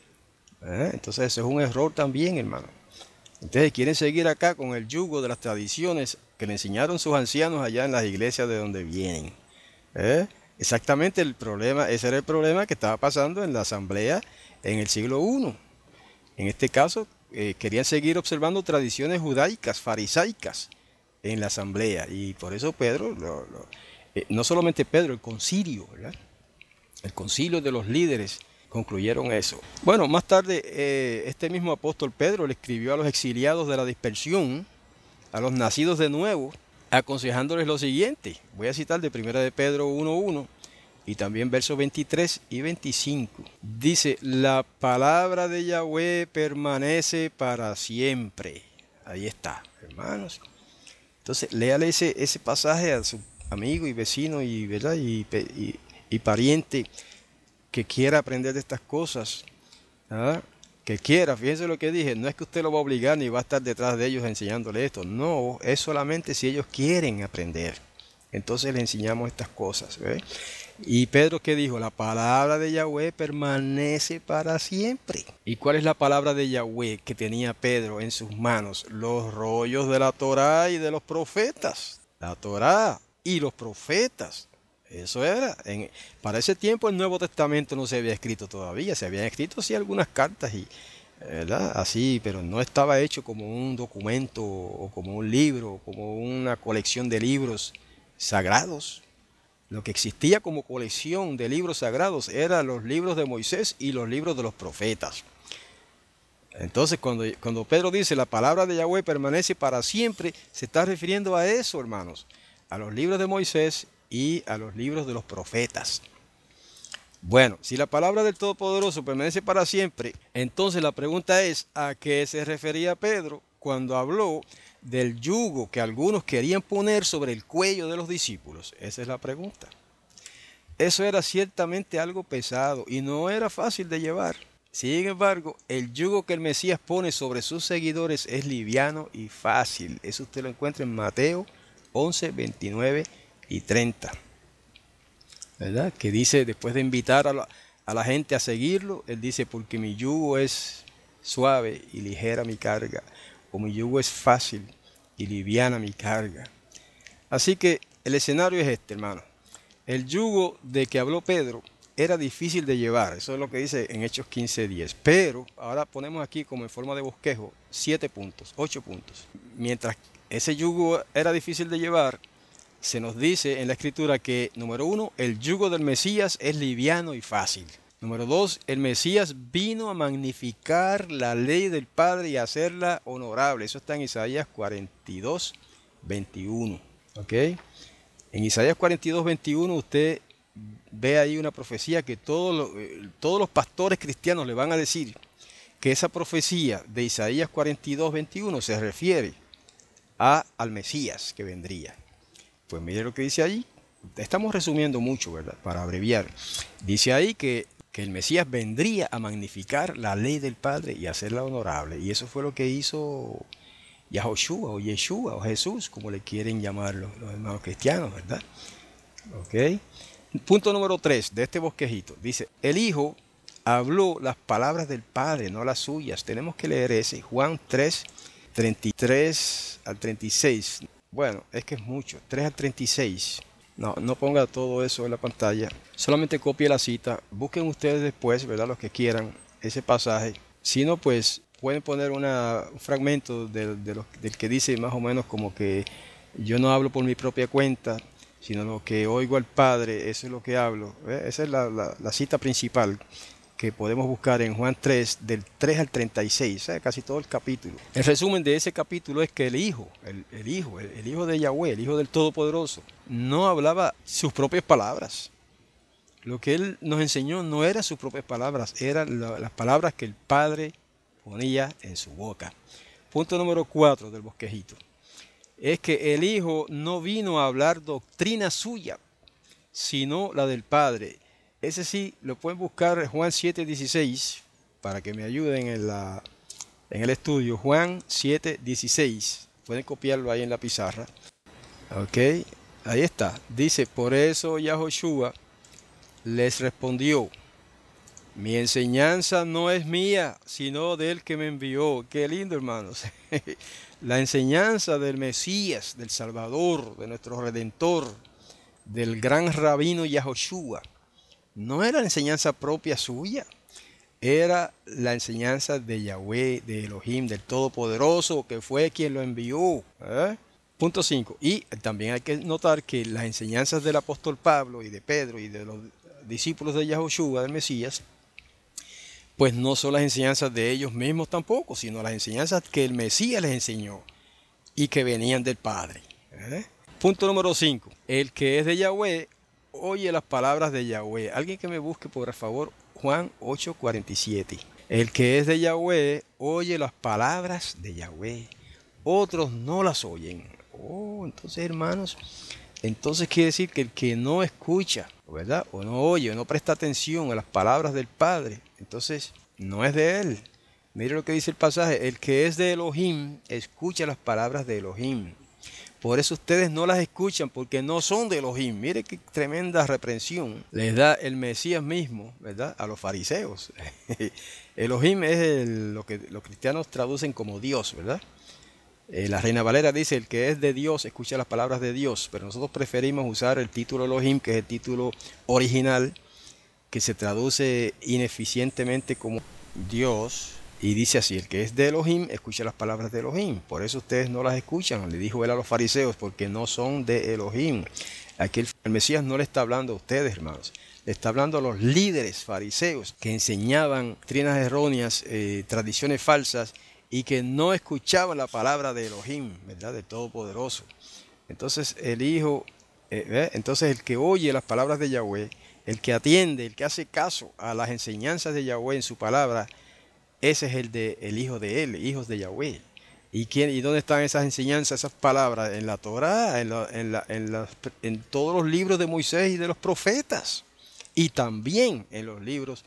¿Eh? Entonces eso es un error también, hermano. Ustedes quieren seguir acá con el yugo de las tradiciones que le enseñaron sus ancianos allá en las iglesias de donde vienen. ¿Eh? Exactamente el problema, ese era el problema que estaba pasando en la asamblea en el siglo primero. En este caso, eh, querían seguir observando tradiciones judaicas, farisaicas en la asamblea. Y por eso Pedro, lo, lo, eh, no solamente Pedro, el concilio, ¿verdad? El concilio de los líderes concluyeron eso. Bueno, más tarde eh, este mismo apóstol Pedro le escribió a los exiliados de la dispersión, a los nacidos de nuevo, aconsejándoles lo siguiente. Voy a citar de primera de Pedro uno uno y también versos veintitrés y veinticinco. Dice, la palabra de Yahweh permanece para siempre. Ahí está, hermanos. Entonces, léale ese, ese pasaje a su amigo y vecino y, ¿verdad? y, y, y pariente que quiera aprender de estas cosas. ¿Ah? Que quiera, fíjense lo que dije, no es que usted lo va a obligar ni va a estar detrás de ellos enseñándole esto, no, es solamente si ellos quieren aprender, entonces les enseñamos estas cosas. ¿Ve? Y Pedro, ¿qué dijo? La palabra de Yahweh permanece para siempre. ¿Y cuál es la palabra de Yahweh que tenía Pedro en sus manos? Los rollos de la Torá y de los profetas, la Torá y los profetas. Eso era. En, para ese tiempo el Nuevo Testamento no se había escrito todavía. Se habían escrito sí algunas cartas y, ¿verdad? Así, pero no estaba hecho como un documento o como un libro, o como una colección de libros sagrados. Lo que existía como colección de libros sagrados eran los libros de Moisés y los libros de los profetas. Entonces, cuando, cuando Pedro dice la palabra de Yahweh permanece para siempre, se está refiriendo a eso, hermanos, a los libros de Moisés y a los libros de los profetas. Bueno, si la palabra del Todopoderoso permanece para siempre, entonces la pregunta es, ¿a qué se refería Pedro cuando habló del yugo que algunos querían poner sobre el cuello de los discípulos? Esa es la pregunta. Eso era ciertamente algo pesado y no era fácil de llevar. Sin embargo, el yugo que el Mesías pone sobre sus seguidores es liviano y fácil. Eso usted lo encuentra en Mateo once, veintinueve y treinta. ¿Verdad? Que dice, después de invitar a la, a la gente a seguirlo, él dice, porque mi yugo es suave y ligera mi carga, o mi yugo es fácil y liviana mi carga. Así que el escenario es este, hermano. El yugo de que habló Pedro era difícil de llevar, eso es lo que dice en Hechos quince diez, pero ahora ponemos aquí como en forma de bosquejo siete puntos, ocho puntos. Mientras ese yugo era difícil de llevar, se nos dice en la escritura que, número uno, el yugo del Mesías es liviano y fácil. Número dos, el Mesías vino a magnificar la ley del Padre y a hacerla honorable. Eso está en Isaías cuarenta y dos, veintiuno. ¿Ok? En Isaías cuarenta y dos, veintiuno usted ve ahí una profecía que todos los, todos los pastores cristianos le van a decir que esa profecía de Isaías cuarenta y dos, veintiuno se refiere a, al Mesías que vendría. Pues mire lo que dice ahí. Estamos resumiendo mucho, ¿verdad? Para abreviar. Dice ahí que, que el Mesías vendría a magnificar la ley del Padre y hacerla honorable. Y eso fue lo que hizo Yahoshua o Yeshua o Jesús, como le quieren llamar los, los hermanos cristianos, ¿verdad? Ok. Punto número tres de este bosquejito. Dice, el Hijo habló las palabras del Padre, no las suyas. Tenemos que leer ese. Juan tres, treinta y tres al treinta y seis. Bueno, es que es mucho. tres al treinta y seis. No, no ponga todo eso en la pantalla. Solamente copie la cita. Busquen ustedes después, ¿verdad? Los que quieran ese pasaje. Si no, pues pueden poner una, un fragmento de, de lo, del que dice más o menos como que yo no hablo por mi propia cuenta, sino lo que oigo al Padre, eso es lo que hablo. ¿Eh? Esa es la, la, la cita principal que podemos buscar en Juan tres, del tres al treinta y seis, ¿eh? Casi todo el capítulo. El resumen de ese capítulo es que el Hijo, el, el Hijo, el, el Hijo de Yahweh, el Hijo del Todopoderoso, no hablaba sus propias palabras. Lo que Él nos enseñó no eran sus propias palabras, eran la, las palabras que el Padre ponía en su boca. Punto número cuatro del bosquejito. Es que el Hijo no vino a hablar doctrina suya, sino la del Padre. Ese sí, lo pueden buscar en Juan siete, dieciséis, para que me ayuden en, la, en el estudio. Juan siete, dieciséis. Pueden copiarlo ahí en la pizarra. Ok, ahí está. Dice, por eso Yahoshua les respondió, mi enseñanza no es mía, sino del que me envió. Qué lindo, hermanos. La enseñanza del Mesías, del Salvador, de nuestro Redentor, del gran rabino Yahoshua, no era la enseñanza propia suya, era la enseñanza de Yahweh, de Elohim, del Todopoderoso, que fue quien lo envió. ¿Eh? Punto cinco. Y también hay que notar que las enseñanzas del apóstol Pablo y de Pedro y de los discípulos de Yahoshua, del Mesías, pues no son las enseñanzas de ellos mismos tampoco, sino las enseñanzas que el Mesías les enseñó y que venían del Padre. ¿Eh? Punto número cinco. El que es de Yahweh oye las palabras de Yahweh. Alguien que me busque, por favor, Juan ocho, cuarenta y siete. El que es de Yahweh oye las palabras de Yahweh. Otros no las oyen. Oh, entonces, hermanos, entonces quiere decir que el que no escucha, ¿verdad? O no oye, o no presta atención a las palabras del Padre, entonces no es de él. Mire lo que dice el pasaje. El que es de Elohim escucha las palabras de Elohim. Por eso ustedes no las escuchan, porque no son de Elohim. Mire qué tremenda reprensión les da el Mesías mismo, ¿verdad? A los fariseos. Elohim es el, lo que los cristianos traducen como Dios, ¿verdad? Eh, la Reina Valera dice, el que es de Dios escucha las palabras de Dios, pero nosotros preferimos usar el título Elohim, que es el título original, que se traduce ineficientemente como Dios. Y dice así, el que es de Elohim, escucha las palabras de Elohim. Por eso ustedes no las escuchan, le dijo él a los fariseos, porque no son de Elohim. Aquí el, el Mesías no le está hablando a ustedes, hermanos. Le está hablando a los líderes fariseos que enseñaban doctrinas erróneas, eh, tradiciones falsas, y que no escuchaban la palabra de Elohim, ¿verdad? Del Todopoderoso. Entonces el Hijo, eh, ¿eh? entonces el que oye las palabras de Yahweh, el que atiende, el que hace caso a las enseñanzas de Yahweh en su palabra, ese es el, de, el hijo de él, hijos de Yahweh. ¿Y, quién, ¿Y dónde están esas enseñanzas, esas palabras? En la Torá, en, la, en, la, en, la, en todos los libros de Moisés y de los profetas. Y también en los libros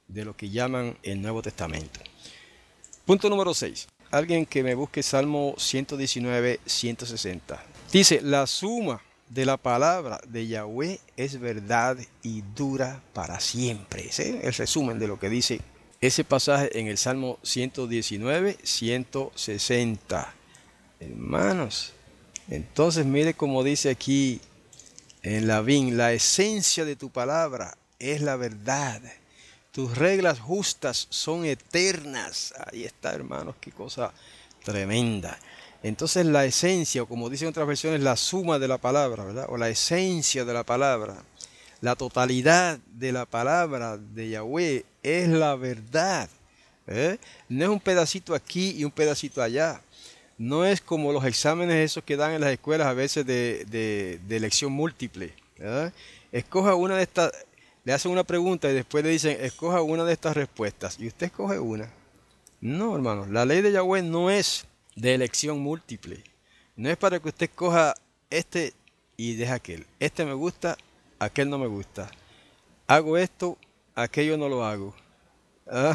de lo que llaman el Nuevo Testamento. Punto número seis. Alguien que me busque Salmo ciento diecinueve, ciento sesenta. Dice, la suma de la palabra de Yahweh es verdad y dura para siempre. Ese es el resumen de lo que dice ese pasaje en el Salmo ciento diecinueve, ciento sesenta. Hermanos, entonces mire como dice aquí en la V I N, la esencia de tu palabra es la verdad. Tus reglas justas son eternas. Ahí está, hermanos, qué cosa tremenda. Entonces la esencia, o como dicen otras versiones, la suma de la palabra, ¿verdad? O la esencia de la palabra, la totalidad de la palabra de Yahweh es la verdad. ¿eh? No es un pedacito aquí y un pedacito allá. No es como los exámenes esos que dan en las escuelas a veces de, de, de elección múltiple. ¿verdad? Escoja una de estas, le hacen una pregunta y después le dicen, escoja una de estas respuestas. Y usted escoge una. No, hermanos, la ley de Yahweh no es de elección múltiple. No es para que usted escoja este y deje aquel. Este me gusta, aquel no me gusta. Hago esto, aquello no lo hago. Ah,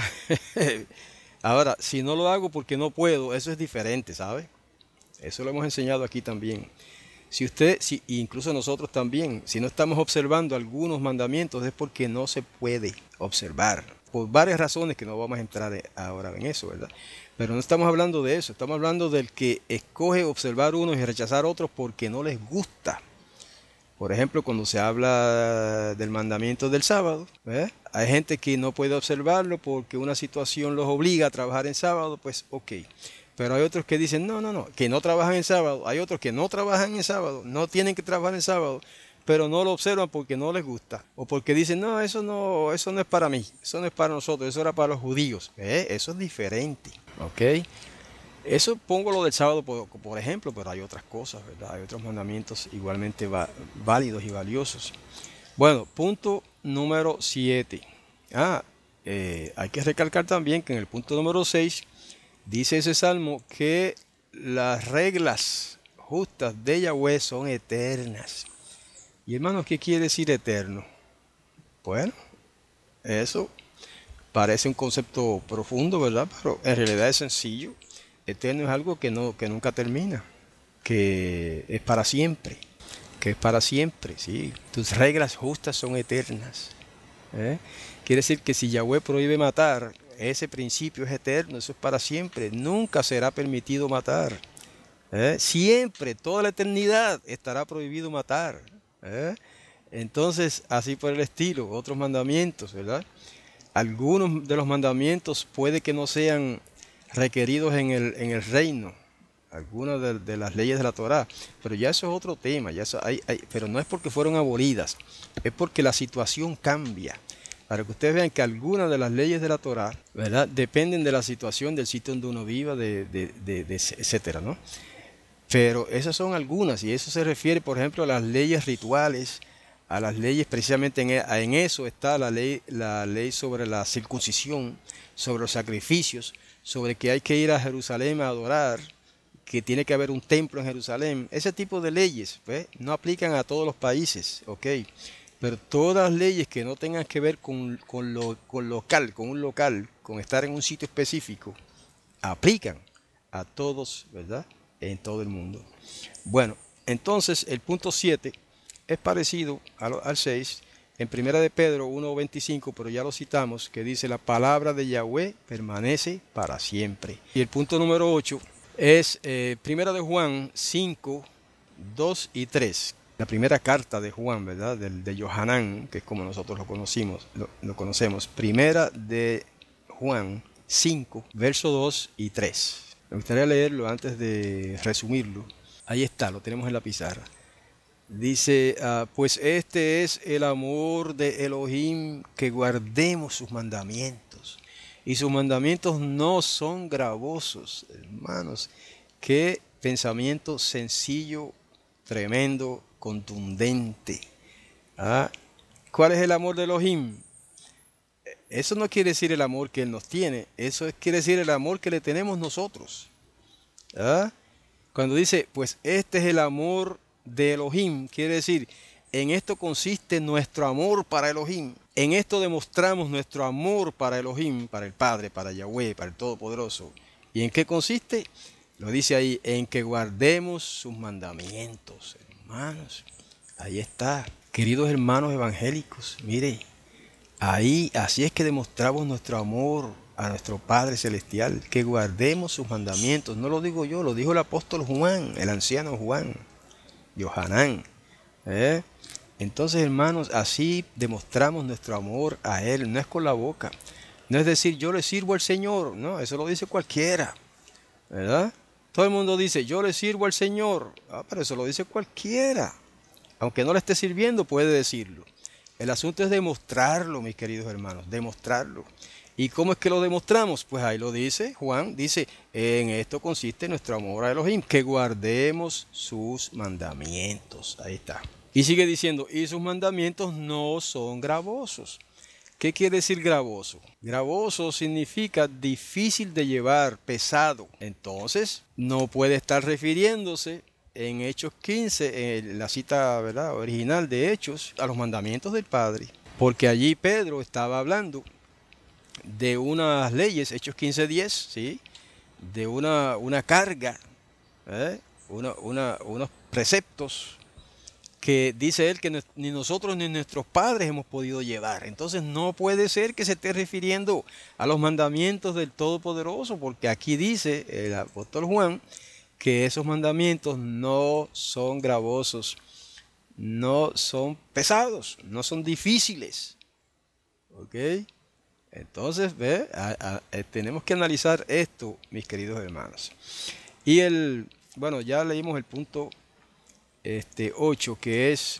Ahora, si no lo hago porque no puedo, eso es diferente, ¿sabe? Eso lo hemos enseñado aquí también. Si usted, si, incluso nosotros también, si no estamos observando algunos mandamientos es porque no se puede observar. Por varias razones que no vamos a entrar ahora en eso, ¿verdad? Pero no estamos hablando de eso, estamos hablando del que escoge observar unos y rechazar otros porque no les gusta. Por ejemplo, cuando se habla del mandamiento del sábado, ¿eh? hay gente que no puede observarlo porque una situación los obliga a trabajar en sábado, pues ok. Pero hay otros que dicen, no, no, no, que no trabajan en sábado. Hay otros que no trabajan en sábado, no tienen que trabajar en sábado, pero no lo observan porque no les gusta. O porque dicen, no, eso no, eso no es para mí, eso no es para nosotros, eso era para los judíos. ¿Eh? Eso es diferente, ¿ok? Eso pongo lo del sábado, por, por ejemplo, pero hay otras cosas, ¿verdad? Hay otros mandamientos igualmente va, válidos y valiosos. Bueno, punto número siete. Ah, eh, hay que recalcar también que en el punto número seis dice ese salmo que las reglas justas de Yahweh son eternas. Y hermanos, ¿qué quiere decir eterno? Bueno, eso parece un concepto profundo, ¿verdad? Pero en realidad es sencillo. Eterno es algo que, no, que nunca termina, que es para siempre, que es para siempre, ¿sí? Tus reglas justas son eternas. ¿eh? Quiere decir que si Yahweh prohíbe matar, ese principio es eterno, eso es para siempre, nunca será permitido matar. ¿eh? Siempre, toda la eternidad estará prohibido matar. ¿eh? Entonces, así por el estilo, otros mandamientos, ¿verdad? Algunos de los mandamientos puede que no sean requeridos en el, en el reino, algunas de, de las leyes de la Torá, pero ya eso es otro tema, ya eso hay, hay, pero no es porque fueron abolidas, es porque la situación cambia. Para que ustedes vean que algunas de las leyes de la Torá, ¿verdad?, dependen de la situación del sitio donde uno viva, de, de, de, de etcétera, ¿no? Pero esas son algunas, y eso se refiere, por ejemplo, a las leyes rituales, a las leyes, precisamente en, en eso está la ley, la ley sobre la circuncisión, sobre los sacrificios, sobre que hay que ir a Jerusalén a adorar, que tiene que haber un templo en Jerusalén. Ese tipo de leyes, ¿ves?, no aplican a todos los países, ¿ok? Pero todas las leyes que no tengan que ver con, con, lo, con local, con un local, con estar en un sitio específico, aplican a todos, ¿verdad?, en todo el mundo. Bueno, entonces el punto siete es parecido al, al seis, en Primera de Pedro uno veinticinco, pero ya lo citamos, que dice, la palabra de Yahweh permanece para siempre. Y el punto número ocho es eh, Primera de Juan cinco, dos y tres. La primera carta de Juan, ¿verdad? De, de Yohanan, que es como nosotros lo conocimos, lo, lo conocemos. Primera de Juan cinco, verso dos y tres. Me gustaría leerlo antes de resumirlo. Ahí está, lo tenemos en la pizarra. Dice, uh, pues este es el amor de Elohim, que guardemos sus mandamientos. Y sus mandamientos no son gravosos, hermanos. Qué pensamiento sencillo, tremendo, contundente. ¿Ah? ¿Cuál es el amor de Elohim? Eso no quiere decir el amor que Él nos tiene, eso quiere decir el amor que le tenemos nosotros. ¿Ah? Cuando dice, pues este es el amor de Elohim, quiere decir, en esto consiste nuestro amor para Elohim. En esto demostramos nuestro amor para Elohim, para el Padre, para Yahweh, para el Todopoderoso. ¿Y en qué consiste? Lo dice ahí, en que guardemos sus mandamientos, hermanos. Ahí está. Queridos hermanos evangélicos, mire, ahí así es que demostramos nuestro amor a nuestro Padre Celestial, que guardemos sus mandamientos. No lo digo yo, lo dijo el apóstol Juan, el anciano Juan, Yohanan. ¿Eh? Entonces, hermanos, así demostramos nuestro amor a Él. No es con la boca. No es decir, yo le sirvo al Señor. No, eso lo dice cualquiera, ¿verdad? Todo el mundo dice, yo le sirvo al Señor. Ah, pero eso lo dice cualquiera. Aunque no le esté sirviendo, puede decirlo. El asunto es demostrarlo, mis queridos hermanos, demostrarlo. ¿Y cómo es que lo demostramos? Pues ahí lo dice Juan, dice, en esto consiste nuestro amor a Elohim, que guardemos sus mandamientos. Ahí está. Y sigue diciendo, y sus mandamientos no son gravosos. ¿Qué quiere decir gravoso? Gravoso significa difícil de llevar, pesado. Entonces, no puede estar refiriéndose en Hechos quince, en la cita, ¿verdad?, original de Hechos, a los mandamientos del Padre. Porque allí Pedro estaba hablando de unas leyes, Hechos quince diez, ¿sí?, de una, una carga, ¿eh? una, una, unos preceptos que dice él que ni nosotros ni nuestros padres hemos podido llevar. Entonces no puede ser que se esté refiriendo a los mandamientos del Todopoderoso, porque aquí dice el apóstol Juan que esos mandamientos no son gravosos, no son pesados, no son difíciles. ¿Ok? Entonces, ve, a, a, a, tenemos que analizar esto, mis queridos hermanos. Y el, bueno, ya leímos el punto Este, ocho, que es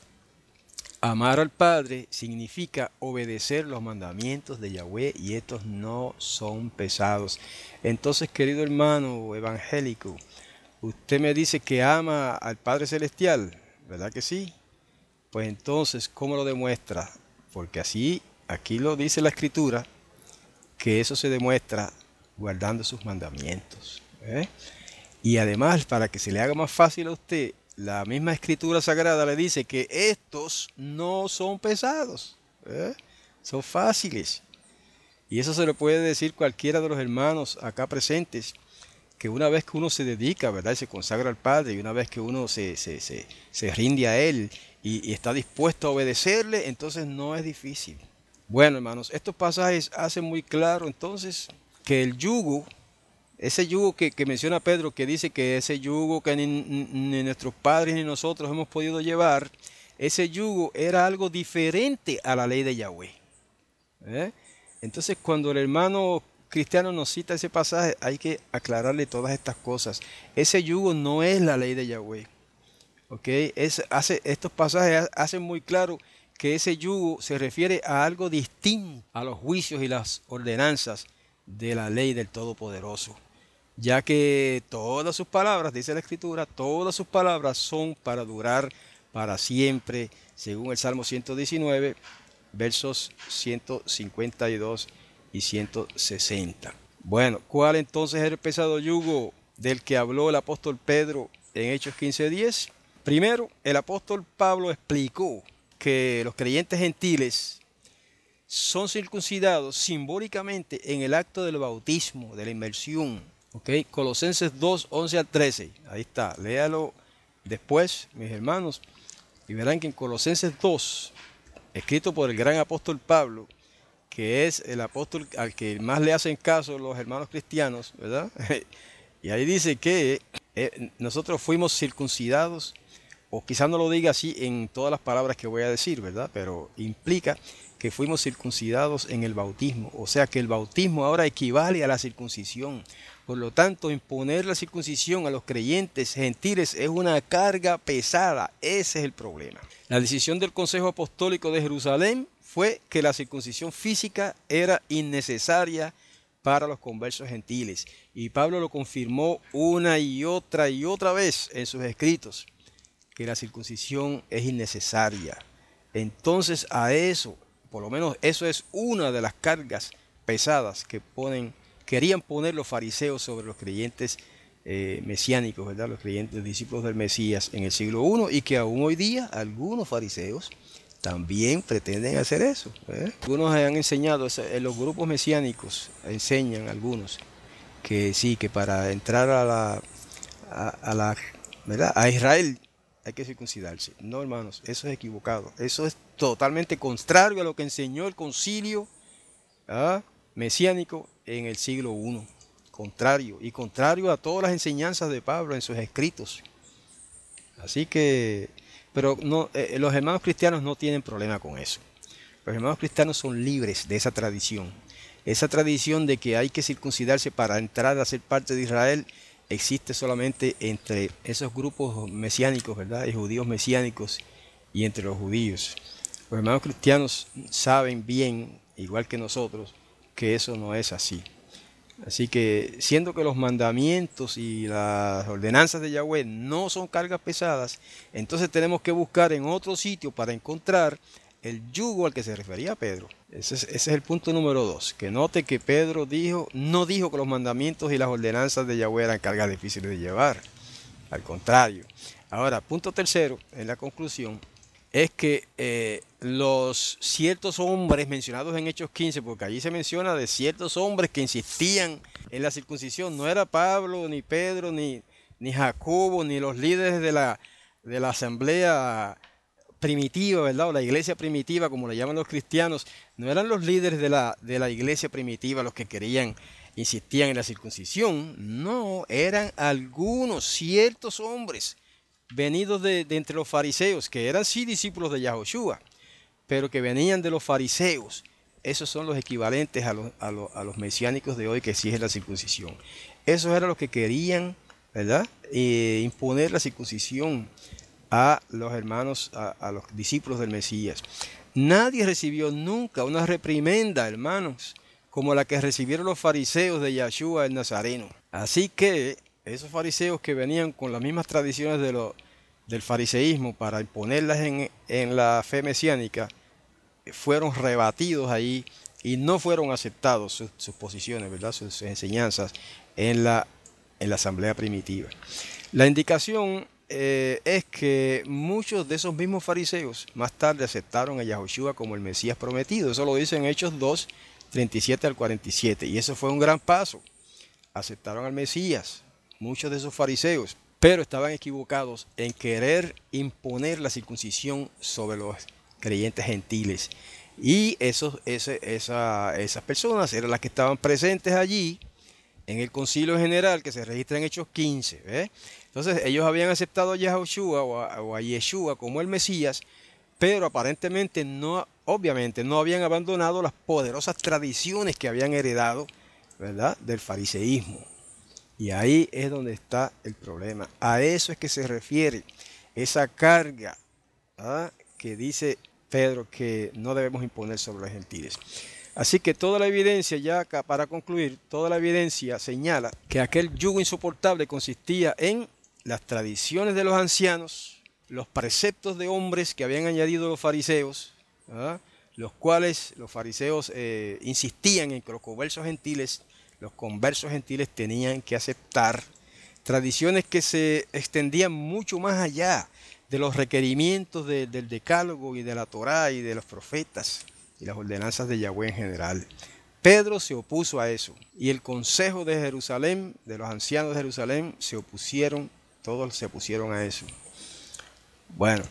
amar al Padre, significa obedecer los mandamientos de Yahweh, y estos no son pesados. Entonces, querido hermano evangélico, usted me dice que ama al Padre Celestial, ¿verdad que sí? Pues entonces, ¿cómo lo demuestra? Porque así, aquí lo dice la Escritura, que eso se demuestra guardando sus mandamientos, ¿eh? Y además, para que se le haga más fácil a usted, la misma Escritura Sagrada le dice que estos no son pesados, ¿eh? Son fáciles. Y eso se lo puede decir cualquiera de los hermanos acá presentes, que una vez que uno se dedica, ¿verdad?, y se consagra al Padre, y una vez que uno se, se, se, se rinde a Él y, y está dispuesto a obedecerle, entonces no es difícil. Bueno, hermanos, estos pasajes hacen muy claro entonces que el yugo, ese yugo que, que menciona Pedro, que dice que ese yugo que ni, ni nuestros padres ni nosotros hemos podido llevar, ese yugo era algo diferente a la ley de Yahweh. ¿Eh? Entonces, cuando el hermano cristiano nos cita ese pasaje, hay que aclararle todas estas cosas. Ese yugo no es la ley de Yahweh. ¿Okay? Es, hace, estos pasajes hacen muy claro que ese yugo se refiere a algo distinto a los juicios y las ordenanzas de la ley del Todopoderoso, ya que todas sus palabras, dice la Escritura, todas sus palabras son para durar para siempre, según el Salmo ciento diecinueve, versos ciento cincuenta y dos y ciento sesenta. Bueno, ¿cuál entonces es el pesado yugo del que habló el apóstol Pedro en Hechos quince diez? Primero, el apóstol Pablo explicó que los creyentes gentiles son circuncidados simbólicamente en el acto del bautismo, de la inmersión. ¿Okay? Colosenses dos, once al trece. Ahí está, léalo después, mis hermanos, y verán que en Colosenses dos, escrito por el gran apóstol Pablo, que es el apóstol al que más le hacen caso los hermanos cristianos, ¿verdad? Y ahí dice que eh, nosotros fuimos circuncidados, o quizás no lo diga así en todas las palabras que voy a decir, ¿verdad? Pero implica que fuimos circuncidados en el bautismo. O sea que el bautismo ahora equivale a la circuncisión. Por lo tanto, imponer la circuncisión a los creyentes gentiles es una carga pesada. Ese es el problema. La decisión del Consejo Apostólico de Jerusalén fue que la circuncisión física era innecesaria para los conversos gentiles. Y Pablo lo confirmó una y otra y otra vez en sus escritos, que la circuncisión es innecesaria. Entonces a eso, por lo menos eso es una de las cargas pesadas que ponen, querían poner los fariseos sobre los creyentes eh, mesiánicos, ¿verdad? Los creyentes, los discípulos del Mesías en el siglo primero, y que aún hoy día algunos fariseos también pretenden hacer eso. ¿eh? Algunos han enseñado, en los grupos mesiánicos enseñan algunos que sí, que para entrar a la, a, a la, ¿verdad? A Israel hay que circuncidarse. No, hermanos, eso es equivocado. Eso es totalmente contrario a lo que enseñó el concilio ¿ah? mesiánico en el siglo primero. Contrario, y contrario a todas las enseñanzas de Pablo en sus escritos. Así que, pero no, eh, los hermanos cristianos no tienen problema con eso. Los hermanos cristianos son libres de esa tradición. Esa tradición de que hay que circuncidarse para entrar a ser parte de Israel existe solamente entre esos grupos mesiánicos, ¿verdad? Y judíos mesiánicos y entre los judíos. Los hermanos cristianos saben bien, igual que nosotros, que eso no es así. Así que, siendo que los mandamientos y las ordenanzas de Yahweh no son cargas pesadas, entonces tenemos que buscar en otro sitio para encontrar el yugo al que se refería Pedro. Ese es, ese es el punto número dos. Que note que Pedro dijo, no dijo que los mandamientos y las ordenanzas de Yahweh eran cargas difíciles de llevar. Al contrario. Ahora, punto tercero, en la conclusión, es que eh, los ciertos hombres mencionados en Hechos quince, porque allí se menciona de ciertos hombres que insistían en la circuncisión, no era Pablo, ni Pedro, ni, ni Jacobo, ni los líderes de la, de la asamblea primitiva, ¿verdad? O la iglesia primitiva, como le llaman los cristianos, no eran los líderes de la, de la iglesia primitiva los que querían, insistían en la circuncisión, no, eran algunos ciertos hombres venidos de, de entre los fariseos, que eran sí discípulos de Yahoshua, pero que venían de los fariseos. Esos son los equivalentes a los, a los, a los mesiánicos de hoy que exigen la circuncisión. Esos eran los que querían, ¿verdad? Eh, imponer la circuncisión a los hermanos, a, a los discípulos del Mesías. Nadie recibió nunca una reprimenda, hermanos, como la que recibieron los fariseos de Yahshua el Nazareno. Así que esos fariseos que venían con las mismas tradiciones de lo, del fariseísmo para imponerlas en, en la fe mesiánica, fueron rebatidos ahí y no fueron aceptados sus, sus posiciones, ¿verdad? Sus, sus enseñanzas en la, en la asamblea primitiva. La indicación eh, es que muchos de esos mismos fariseos más tarde aceptaron a Yahoshua como el Mesías prometido. Eso lo dice en Hechos dos, treinta y siete al cuarenta y siete. Y eso fue un gran paso. Aceptaron al Mesías, muchos de esos fariseos, pero estaban equivocados en querer imponer la circuncisión sobre los creyentes gentiles. Y esos, ese, esa, esas personas eran las que estaban presentes allí en el concilio general que se registra en Hechos quince. ¿ves? Entonces ellos habían aceptado a Yahoshua o a, o a Yeshua como el Mesías, pero aparentemente no, obviamente no habían abandonado las poderosas tradiciones que habían heredado, ¿verdad?, del fariseísmo. Y ahí es donde está el problema. A eso es que se refiere esa carga ¿ah? que dice Pedro que no debemos imponer sobre los gentiles. Así que toda la evidencia, ya acá para concluir, toda la evidencia señala que aquel yugo insoportable consistía en las tradiciones de los ancianos, los preceptos de hombres que habían añadido los fariseos, ¿ah? los cuales los fariseos eh, insistían en que los conversos gentiles, los conversos gentiles tenían que aceptar tradiciones que se extendían mucho más allá de los requerimientos de, del decálogo y de la Torá y de los profetas y las ordenanzas de Yahweh en general. Pedro se opuso a eso y el consejo de Jerusalén, de los ancianos de Jerusalén, se opusieron, todos se opusieron a eso. Bueno,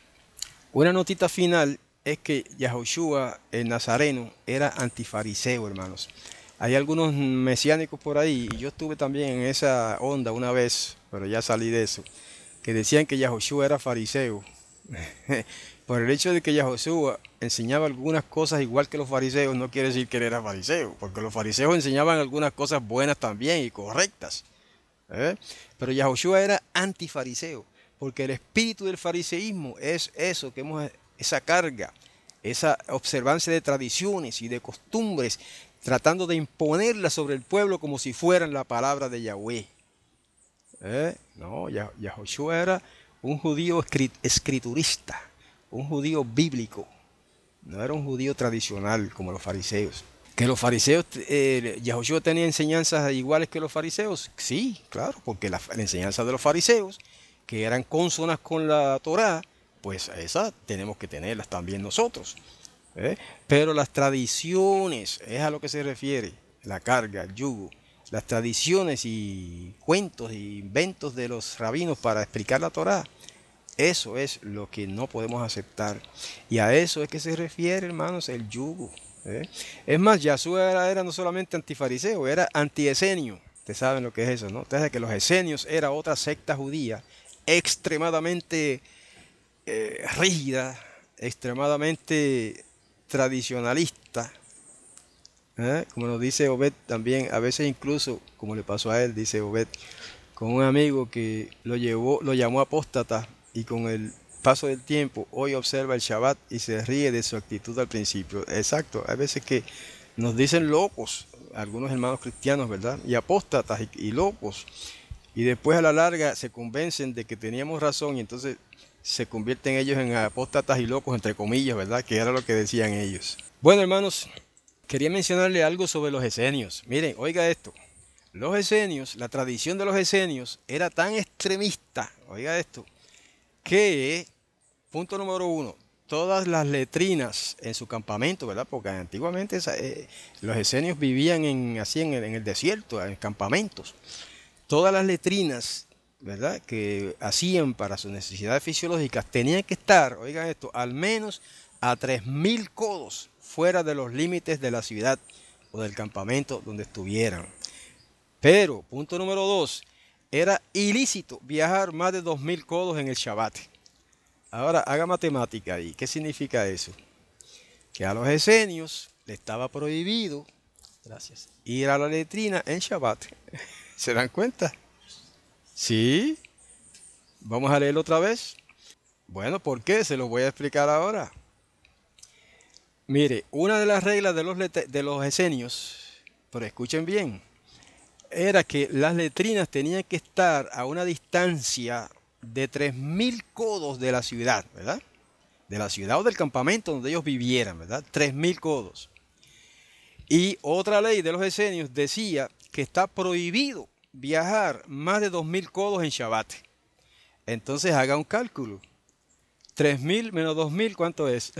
una notita final es que Yahoshua el Nazareno era antifariseo, hermanos. Hay algunos mesiánicos por ahí, y yo estuve también en esa onda una vez, pero ya salí de eso, que decían que Yahoshua era fariseo. Por el hecho de que Yahoshua enseñaba algunas cosas igual que los fariseos, no quiere decir que él era fariseo, porque los fariseos enseñaban algunas cosas buenas también y correctas. ¿eh? Pero Yahoshua era antifariseo, porque el espíritu del fariseísmo es eso, que hemos, esa carga, esa observancia de tradiciones y de costumbres, tratando de imponerlas sobre el pueblo como si fueran la palabra de Yahweh. ¿Eh? No, Yahoshua era un judío escriturista, un judío bíblico, no era un judío tradicional como los fariseos. ¿Que los fariseos, eh, Yahushua tenía enseñanzas iguales que los fariseos? Sí, claro, porque la, la enseñanza de los fariseos, que eran cónsonas con la Torá, pues esas tenemos que tenerlas también nosotros. ¿eh? Pero las tradiciones, es a lo que se refiere, la carga, el yugo, las tradiciones y cuentos y inventos de los rabinos para explicar la Torá, eso es lo que no podemos aceptar. Y a eso es que se refiere, hermanos, el yugo. ¿eh? Es más, Yahshua era, era no solamente antifariseo, era antiesenio. Ustedes saben lo que es eso, ¿no? Ustedes saben que los esenios era otra secta judía extremadamente eh, rígida, extremadamente tradicionalista. ¿eh? Como nos dice Obed también, a veces incluso, como le pasó a él, dice Obed, con un amigo que lo llevó, lo llamó apóstata y con el paso del tiempo hoy observa el Shabbat y se ríe de su actitud al principio. Exacto, hay veces que nos dicen locos, algunos hermanos cristianos, ¿verdad? Y apóstatas y, y locos. Y después a la larga se convencen de que teníamos razón y entonces se convierten ellos en apóstatas y locos, entre comillas, ¿verdad? Que era lo que decían ellos. Bueno, hermanos, quería mencionarle algo sobre los esenios. Miren, oiga esto. Los esenios, la tradición de los esenios era tan extremista, oiga esto, que, punto número uno, todas las letrinas en su campamento, ¿verdad? Porque antiguamente eh, los esenios vivían en, así en el, en el desierto, en campamentos. Todas las letrinas, ¿verdad?, que hacían para sus necesidades fisiológicas tenían que estar, oigan esto, al menos a tres mil codos fuera de los límites de la ciudad o del campamento donde estuvieran. Pero, punto número dos, era ilícito viajar más de dos mil codos en el Shabbat. Ahora, haga matemática ahí. ¿Qué significa eso? Que a los esenios le estaba prohibido, gracias, ir a la letrina en Shabbat. ¿Se dan cuenta? Sí. Vamos a leerlo otra vez. Bueno, ¿por qué? Se lo voy a explicar ahora. Mire, una de las reglas de los, de los esenios, pero escuchen bien, era que las letrinas tenían que estar a una distancia de tres mil codos de la ciudad, ¿verdad? De la ciudad o del campamento donde ellos vivieran, ¿verdad? tres mil codos. Y otra ley de los esenios decía que está prohibido viajar más de dos mil codos en Shabbat. Entonces haga un cálculo. tres mil menos dos mil, ¿cuánto es?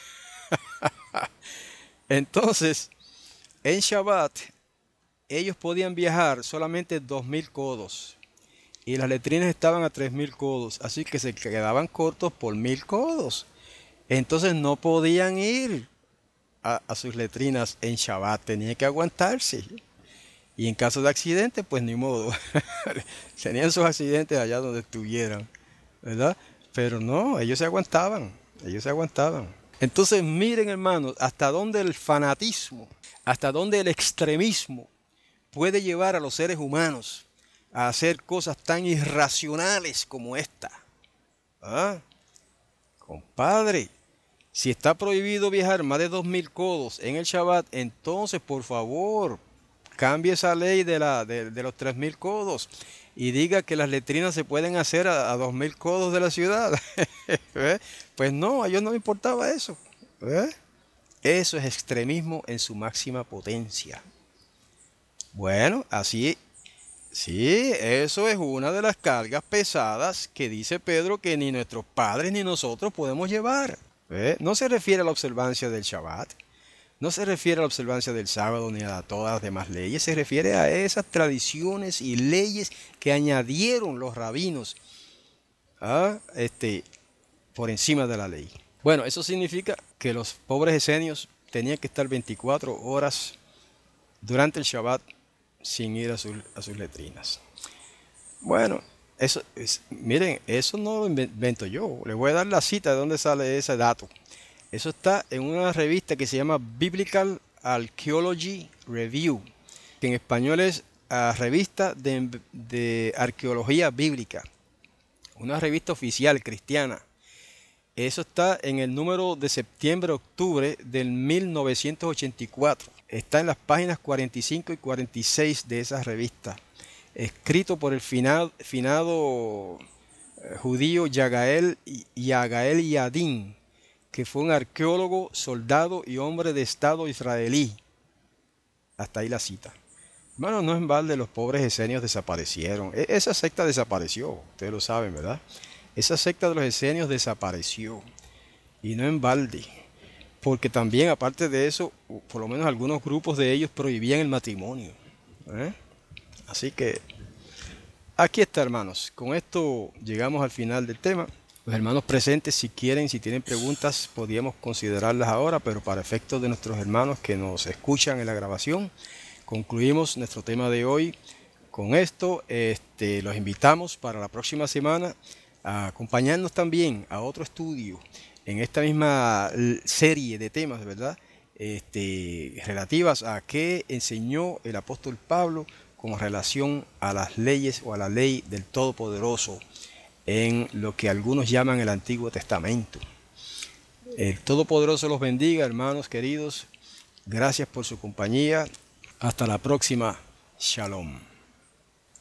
Entonces, en Shabbat, ellos podían viajar solamente dos mil codos. Y las letrinas estaban a tres mil codos. Así que se quedaban cortos por mil codos. Entonces no podían ir a, a sus letrinas en Shabbat. Tenían que aguantarse. Y en caso de accidente, pues ni modo. Tenían sus accidentes allá donde estuvieran, ¿verdad? Pero no, ellos se aguantaban. Ellos se aguantaban. Entonces miren, hermanos, hasta dónde el fanatismo, hasta dónde el extremismo puede llevar a los seres humanos a hacer cosas tan irracionales como esta. ¿Ah? Compadre, si está prohibido viajar más de dos mil codos en el Shabbat, entonces por favor cambie esa ley de, la, de, de los tres mil codos y diga que las letrinas se pueden hacer a, a dos mil codos de la ciudad. ¿Eh? Pues no, a ellos no les importaba eso. ¿Eh? Eso es extremismo en su máxima potencia. Bueno, así, sí, eso es una de las cargas pesadas que dice Pedro que ni nuestros padres ni nosotros podemos llevar. ¿Eh? No se refiere a la observancia del Shabbat. No se refiere a la observancia del sábado ni a todas las demás leyes, se refiere a esas tradiciones y leyes que añadieron los rabinos a, este, por encima de la ley. Bueno, eso significa que los pobres esenios tenían que estar veinticuatro horas durante el Shabbat sin ir a, su, a sus letrinas. Bueno, eso es, miren, eso no lo invento yo. Les voy a dar la cita de dónde sale ese dato. Eso está en una revista que se llama Biblical Archaeology Review, que en español es uh, Revista de, de Arqueología Bíblica, una revista oficial cristiana. Eso está en el número de septiembre-octubre del mil novecientos ochenta y cuatro. Está en las páginas cuarenta y cinco y cuarenta y seis de esa revista, escrito por el finado, finado eh, judío Yagael, Yagael Yadin, que fue un arqueólogo, soldado y hombre de estado israelí. Hasta ahí la cita. Hermano, no en balde los pobres esenios desaparecieron. E- esa secta desapareció, ustedes lo saben, ¿verdad? Esa secta de los esenios desapareció. Y no en balde. Porque también, aparte de eso, por lo menos algunos grupos de ellos prohibían el matrimonio. ¿eh? Así que aquí está, hermanos. Con esto llegamos al final del tema. Los hermanos presentes, si quieren, si tienen preguntas, podríamos considerarlas ahora, pero para efectos de nuestros hermanos que nos escuchan en la grabación, concluimos nuestro tema de hoy. Con esto, este, los invitamos para la próxima semana a acompañarnos también a otro estudio en esta misma serie de temas, ¿verdad? Este, relativas a qué enseñó el apóstol Pablo con relación a las leyes o a la ley del Todopoderoso en lo que algunos llaman el Antiguo Testamento. El Todopoderoso los bendiga, hermanos queridos. Gracias por su compañía. Hasta la próxima. Shalom.